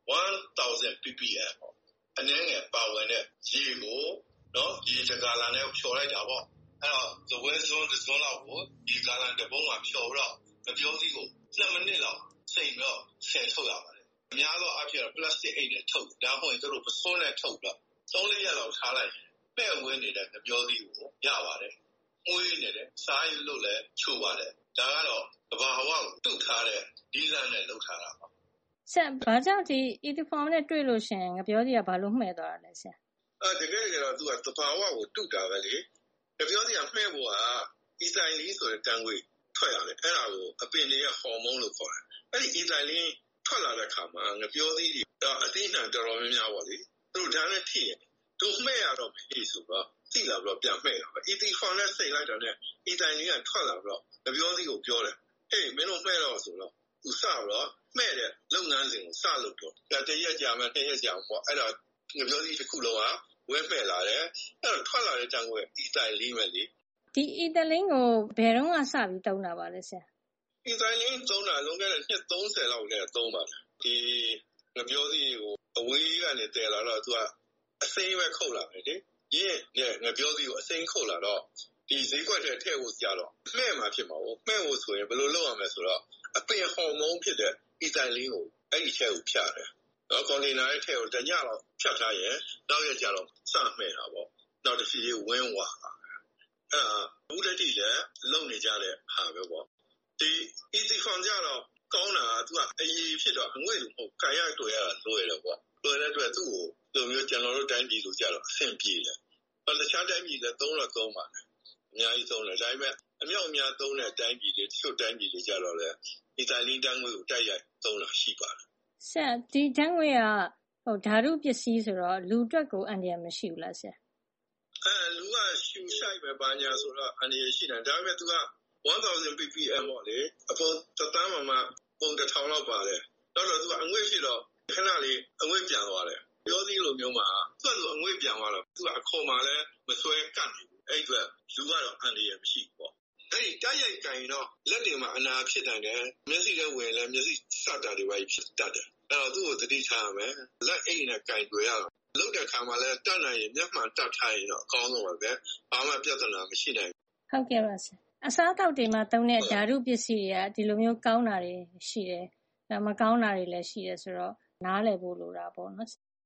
1000 ppm ပေါ့အနှဲငယ်ပါဝင်တဲ့ရေကိုနော်ရေတကာလနဲ့ဖြော်လိုက်တာပေါ့အဲ့တော့သဝဲစွန်းတစ်စွန်းလောက်ကိုဒီကာလတစ်ပုံးမှာဖြော်ပြီးတော့မပြောသေးကို2မိနစ်လောက်စိတ်တော့ဆယ်ထုတ်ရပါတယ်အများသောအားဖြင့်ပလတ်စတစ်အိတ်နဲ့ထုတ်ဒါမှမဟုတ်သူတို့ပစိုးနဲ့ထုတ်တော့3-4ရက်လောက်ထားလိုက်ပဲ့ဝင်းနေတဲ့မပြောသေးကိုရပါတယ်မွေးနေတယ်စားရလို့လည်းချို့ပါတယ်ဒါကတော့သဘာဝကိုတုတ်ထားတဲ့ဒီဇိုင်းနဲ့လုပ်ထားတာပါဆရာဘာကြောင့်ဒီ Etoform နဲ့တွေ့လို့ရှင်ငပြောသေးကဘာလို့မှဲ့သွားတာလဲဆရာတကယ်တော့သူကသဘာဝကိုတုတ်တာပဲလေငပြောသေးကမှဲ့ဖို့က ethylene ဆိုတဲ့တန်ခွေထွက်ရတယ်အဲ့ဒါကိုအပင်တွေကဟော်မုန်းလို့ခေါ်တယ်အဲ့ဒီ ethylene ထွက်လာတဲ့အခါမှာငပြောသေးတွေအသီးနှံတော်တော်များများပေါ့လေသူတို့ဓာတ်နဲ့ထိရင်တို့မှဲ့ရတော့ပြီဆိုတော့သိလာပြီးတော့ပြန်မှဲ့တာပဲ Esteform နဲ့စိတ်လိုက်တာနဲ့ ethylene ကထွက်လာပြီးတော့ငပြောသေးကိုပြောတယ်ဟေးမင်းတို့မှဲ့တော့ဆိုတော့သူစပြီးတော့မှဲ့တဲ့လုပ်ငန်းစဉ်ကိုစလုပ်တော့တရက်ကြာမှ2ရက်ကြာပေါ့အဲ့ဒါငပြောသေးတစ်ခုလုံးကဝဲမှဲ့လာတယ်အဲ့တော့ထွက်လာတဲ့တန်ကို ethylene ပဲလေဒီ ethylene ကိုဘယ်တော့မှစပြီးသုံးတာပါလဲဆရာ ethylene သုံးတာလုံးခဲ့တဲ့နှစ်30လောက်နဲ့သုံးပါတယ်ဒီငပြောသေးကိုအဝေးကနေတည်လာတော့သူကအစိမ်းပဲခုတ်လာတယ်လေရင်းငပြောသေးကိုအစိမ်းခုတ်လာတော့ဒီဈေးကွက်ထဲထည့်ဖို့ကြတော့မှဲ့မှာဖြစ်မှာပေါ့မှဲ့ဖို့ဆိုရင်ဘယ်လိုလုပ်ရမလဲဆိုတော့အပင်ဟော်မုန်းဖြစ်တဲ့ ethylene ကိုအဲ့ဒီထဲကိုဖြတ်တယ်တော့ကွန်တိန်နာရဲ့ထဲကိုတညလောက်ဖြတ်ထားရင်နောက်ရက်ကျတော့စမှဲ့တာပေါ့နောက်တစ်စီဝင်းဝါအဲ့ဘူးတတိလည်းလုံနေကြတဲ့ဟာပဲပေါ့ဒီ Esteform ကြတော့ကောင်းတာကသူကအရေးဖြစ်တော့အငွေ့လို့မဟုတ်ခံရတွေ့ရတာလွယ်တယ်ပေါ့လွယ်တဲ့အတွက်သူ့ကိုလိုမျိုးကျွန်တော်တို့တိုင်းပြည်လိုကြတော့အဆင်ပြေတယ်တခြားတိုင်းပြည်လည်းသုံးတော့သုံးပါတယ်အများကြီးသုံးတယ်ဒါပေမဲ့အမြောက်အများသုံးတဲ့တိုင်းပြည်တွေတချို့တိုင်းပြည်တွေကြတော့လေ ethylene တန်းငွေကိုတိုက်ရိုက်သုံးတာရှိပါတယ်ဆရာဒီတန်းငွေကဓာတုပစ္စည်းဆိုတော့လူအတွက်ကိုအန္တရာယ်မရှိဘူးလားဆရာလူကရှူဆိုင်ပဲပါညာဆိုတော့အန္တရာယ်ရှိတယ်ဒါပေမဲ့သူက1000 ppm ပေါ့လေအပုံတန်းမှာပုံ1000လောက်ပါတယ်တော့သူကအငွေ့ဖြစ်တော့ခဏလေးအငွေ့ပြန်သွားတယ်ပြောသေးလိုမျိုးမှာသူကအငွေ့ပြန်သွားတော့သူကအခေါ်မှလည်းမဆွဲကတ်နေဘူးအဲ့အတွက်လူကတော့အန္တရာယ်မရှိဘူးပေါ့အဲ့ဒီတိုက်ရိုက်ကင်တော့လက်တွေမှာအနာဖြစ်တယ်မျက်စိထဲဝင်လဲမျက်စိစတာတွေပဲဖြစ်တတ်တယ်အဲ့တော့သူ့ကိုသတိထားရမယ်လက်အိတ်နဲ့ကင်တွေ့ရတော့လုပ်တဲ့ခါမှာလဲတတ်နိုင်ရင်မျက်မှန်တတ်ထားရင်တော့အကောင်းဆုံးပါပဲဘာမှပြဿနာမရှိနိုင်ဟုတ်ကဲ့ပါဆရာအစားအသောက်တွေမှာသုံးတဲ့ဓာတုပစ္စည်းတွေကဒီလိုမျိုးကောင်းတာတွေရှိတယ်မကောင်းတာတွေလည်းရှိတယ်ဆိုတော့နားလည်ဖို့လိုတာပေါ့နော်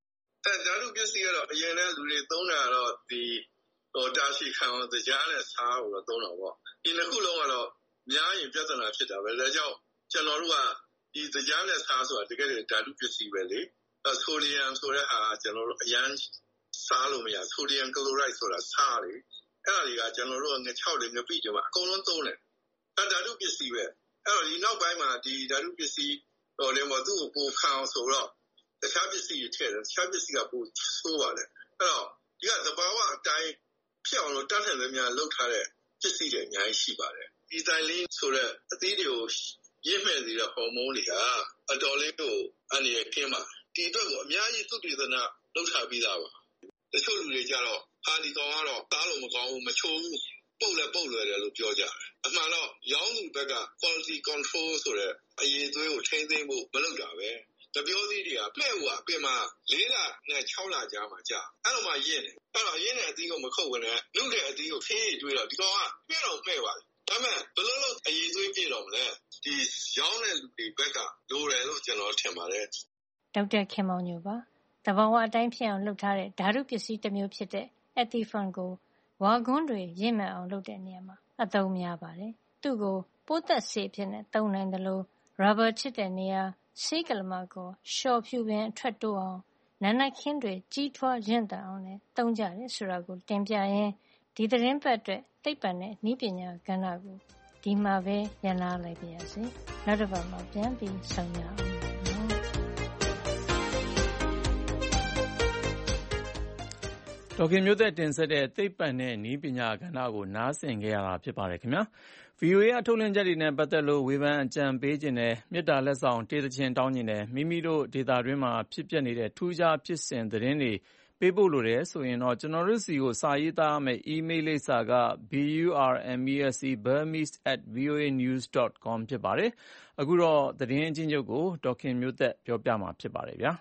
ဓာတုပစ္စည်းကတော့အရင်ကလူတွေသုံးတာတော့တာရှည်ခံအောင်တရားနဲ့စားကိုတော့သုံးတာပေါ့ဒီနှစ်ခုလုံးကတော့များရင်ပြဿနာဖြစ်တာပဲဒါကြောင့်ကျွန်တော်တို့ကဒီတရားနဲ့စားဆိုတာတကယ်ဓာတုပစ္စည်းပဲလေဆိုဒီယမ်ဆိုတဲ့ဟာကျွန်တော်တို့အရန်စားလို့မရဆိုဒီယမ်ကလိုရိုက်ဆိုတာစားလေအဲ့ဒါတွေကကျွန်တော်တို့ငချောက်တွေငပိတွေမှာအကုန်လုံးသုံးတယ်ဓာတုပစ္စည်းပဲအဲ့တော့ဒီနောက်ပိုင်းမှာဒီဓာတုပစ္စည်းလည်းမသူ့ကိုပိုခံအောင်ဆိုတော့တခြားပစ္စည်းတွေထည့်တယ်တခြားပစ္စည်းကပိုဆိုးပါတယ်အဲ့တော့ဒီကသဘာဝအတိုင်းဖြစ်အောင်လို့တတ်တယ်လည်းများလုပ်ထားတဲ့ပစ္စည်းတွေအများကြီးရှိပါတယ်ဒီတိုင်းလေးဆိုတဲ့အသီးတွေကိုရင့်မဲ့စေတဲ့ဟော်မုန်းတွေကအတော်လေးကိုအနေနဲ့ခင်းပါဒီအတွက်ကိုအများကြီးသုတေသနလုပ်ထားပြီးသားပါတချို့လူတွေကြတော့ဒီကောင်ကတော့သားလို့မကောင်းဘူးမချိုးဘူးပုတ်လွယ်တယ်လို့ပြောကြတယ်အမှန်တော့ရောင်းသူဘက်က quality control ဆိုတဲ့အရေးသွေးကိုထိန်းသိမ်းဖို့မလုပ်တာပဲတပြောသီးတွေကပြဲ့ဟိုအပြင်မှာ4လနဲ့6လကြာမှကြာအဲ့လိုမှရင်းတယ်အဲ့တော့ရင်းတဲ့အသီးကိုမခုတ်ဝင်နဲ့လူတဲ့အသီးကိုဖေးတွေးတော့ဒီကောင်ကပြဲ့တော့မဲ့ပါဒါမဲ့ဘယ်လိုလုပ်အရေးသွေးပြည့်တော့မလဲဒီရောင်းတဲ့လူတွေဘက်ကလိုတယ်လို့ကျွန်တော်ထင်ပါတယ်ဒေါက်တာခင်မောင်ညိုပါတဘာဝအတိုင်းဖြစ်အောင်လုပ်ထားတဲ့ဓာတုပစ္စည်းတစ်မျိုးဖြစ်တဲ့ Ethifone ကိုဝါကွန်းတွေရင့်မှန်အောင်လုပ်တဲ့နေရာမှာအသုံးများပါတယ်သူ့ကိုပိုးသက်ဆေးဖြစ်နေသုံးနိုင်တယ်လို့ rubber ချစ်တဲ့နေရာဆေးကလမကိုလျှော်ဖြူပင်အထွက်တိုးအောင်နာနာခင်းတွေကြီးထွားရင့်တန်အောင်နဲ့သုံးကြတယ်ဆိုတာကိုတင်ပြရင်းဒီသတင်းပတ်အတွက်သိပ္ပံနဲ့နည်းပညာကဏ္ဍကိုဒီမှာပဲရန်နာလိုက်ပါရစေနောက်တစ်ပတ်မှာပြန်ပြီးဆုံရအောင်ဒေါခင်မျိုးသက်တင်ဆက်တဲ့သိပ္ပံနဲ့နည်းပညာကဏ္ဍကိုနားဆင်ကြရတာဖြစ်ပါတယ်ခင်ဗျာ VOA အထုတ်လွှင့်ချက်တွေနဲ့ပတ်သက်လို့ဝေဖန်အကြံပေးခြင်းနဲ့မေတ္တာလက်ဆောင်တေးသခြင်းတောင်းခြင်းနဲ့မိမိတို့ဒေသတွင်းမှာဖြစ်ပျက်နေတဲ့ထူးခြားဖြစ်စဉ်သတင်းတွေပေးပို့လိုတယ်ဆိုရင်တော့ကျွန်တော်တို့စီကိုစာရေးသားမယ့် email လိပ်စာက burmese@voanews.com ဖြစ်ပါတယ်အခုတော့သတင်းအချင်းချုပ်ကိုဒေါခင်မျိုးသက်ပြောပြမှာဖြစ်ပါတယ်ဗျာ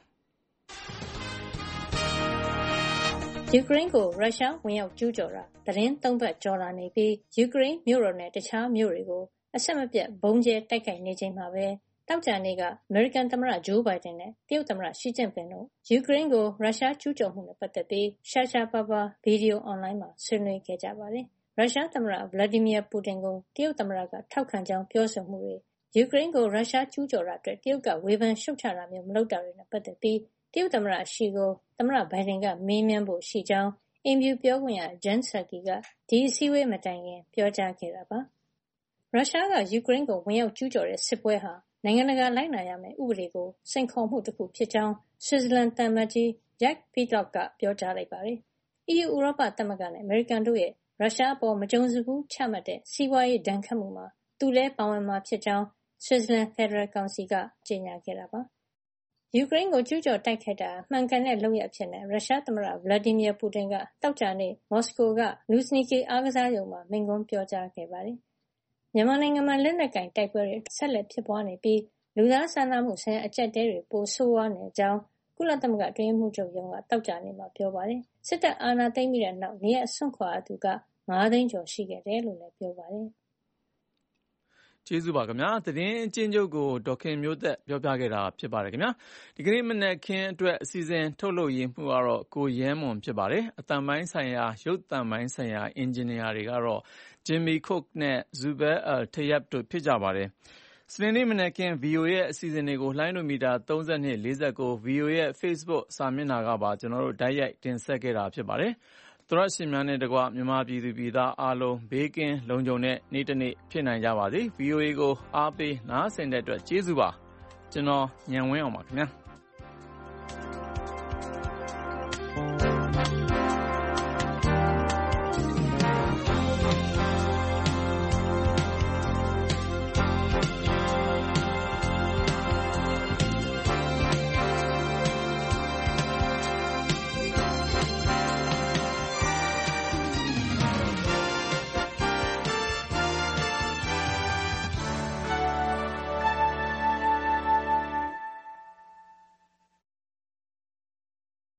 ယူကရိန်းကိုရုရှားဝင်ရောက်ကျူးကျော်တာသတင်း3ပတ်ကျော်လာနေပြီးယူကရိန်းမြို့တော်နဲ့တခြားမြို့တွေကိုအဆက်မပြတ်ဘုံကျဲတိုက်ခိုက်နေချိန်မှာပဲတောက်ကြနေ့ကအမေရိကန်သမ္မတဂျိုးဘိုင်ဒန်နဲ့တရုတ်သမ္မတရှီကျင့်ပင်တို့ယူကရိန်းကိုရုရှားကျူးကျော်မှုနဲ့ပတ်သက်ပြီးရှားရှားပါးပါးဗီဒီယိုအွန်လိုင်းမှာဆွေးနွေးခဲ့ကြပါတယ်။ရုရှားသမ္မတဗလာဒီမီယာပူတင်ကိုတရုတ်သမ္မတကထောက်ခံကြောင်းပြောဆိုမှုတွေယူကရိန်းကိုရုရှားကျူးကျော်တာအတွက်တရုတ်ကဝေဖန်ရှုတ်ချတာမျိုးမလုပ်တာတွေနဲ့ပတ်သက်ပြီးတရုတ်သမ္မတရှီကိုသမ္မတဘိုင်ဒန်ကမေးမြန်းဖို့ရှိကြောင်းအင်ဖြူပြောခွင့်ရဂျန်ဆာကီကဒီအစည်းအဝေးမတိုင်ခင်ပြောကြားခဲ့တာပါရုရှားကယူကရိန်းကိုဝင်ရောက်ကျူးကျော်တဲ့စစ်ပွဲဟာနိုင်ငံတကာလိုက်နာရမယ့်ဥပဒေကိုစိန်ခေါ်မှုတစ်ခုဖြစ်ကြောင်းဆွစ်ဇာလန်သံအမတ်ကြီးဂျက်ပီလော့ကပြောကြားလိုက်ပါတယ်။ EU ဥရောပသမဂ္ဂနဲ့အမေရိကန်တို့ရဲ့ရုရှားအပေါ်မကြုံစဖူးချမှတ်တဲ့စီးပွားရေးဒဏ်ခတ်မှုမှာသူလည်းပါဝင်မှာဖြစ်ကြောင်းဆွစ်ဇာလန်ဖက်ဒရယ်ကောင်စီကကြေညာခဲ့တာပါ။ယူကရိန်းကိုကျူးကျော်တိုက်ခိုက်တာမှန်ကန်တဲ့လုပ်ရပ်ဖြစ်နေရုရှားသမ္မတဗလာဒီမီယာပူတင်ကတောက်ကြနေ့မော်စကိုကလူစနီကီအားကစားရုံမှာမိန့်ခွန်းပြောကြားခဲ့ပါတယ်။မြန်မာနိုင်ငံမှာလက်နက်ကင်တိုက်ပွဲတွေဆက်လက်ဖြစ်ပွားနေပြီးလူသားစာနာမှုဆိုင်ရာအကျပ်တဲတွေပိုဆိုးဝါးနေကြောင်းကုလသမဂ္ဂအတွင်းမှုချုပ်ရုံးကတောက်ကြနေ့မှာပြောပါတယ်။စစ်တပ်အာဏာသိမ်းပြီးတဲ့နောက်နေရဆွန့်ခွာသူက9သိန်းကျော်ရှိခဲ့တယ်လို့လည်းပြောပါတယ်။ကျေးဇူးပါခင်ဗျာသတင်းအချင်းချုပ်ကိုဒေါခင်မျိုးသက်ပြောပြခဲ့တာဖြစ်ပါတယ်ခင်ဗျာဒီကနေ့မနက်ခင်းအတွက်အစီအစဉ်ထုတ်လုပ်ရင်းမှုကတော့ကိုရဲမွန်ဖြစ်ပါတယ်အတန်ပိုင်းဆိုင်ရာရုပ်တန်ပိုင်းဆိုင်ရာအင်ဂျင်နီယာတွေကတော့ဂျင်မီခုတ်နဲ့ဇူဘဲအယ်ထယပ်တို့ဖြစ်ကြပါတယ်စနေနေ့မနက်ခင်း VOA ရဲ့အစီအစဉ်တွေကိုလှိုင်းလိုမီတာ32 49 VOA ရဲ့ Facebook စာမျက်နှာကပါကျွန်တော်တို့တိုက်ရိုက်တင်ဆက်ခဲ့တာဖြစ်ပါတယ်သရရှင်များနဲ့တကွမြန်မာပြည်သူပြည်သားအားလုံးဘေးကင်းလုံခြုံတဲ့နေ့တစ်နေ့ဖြစ်နိုင်ကြပါစေ VOA ကိုအားပေးနားဆင်တဲ့အတွက်ကျေးဇူးပါကျွန်တော်ညံဝင်းအောင်ပါခင်ဗျာ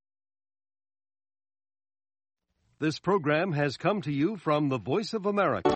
This program has come to you from the Voice of America.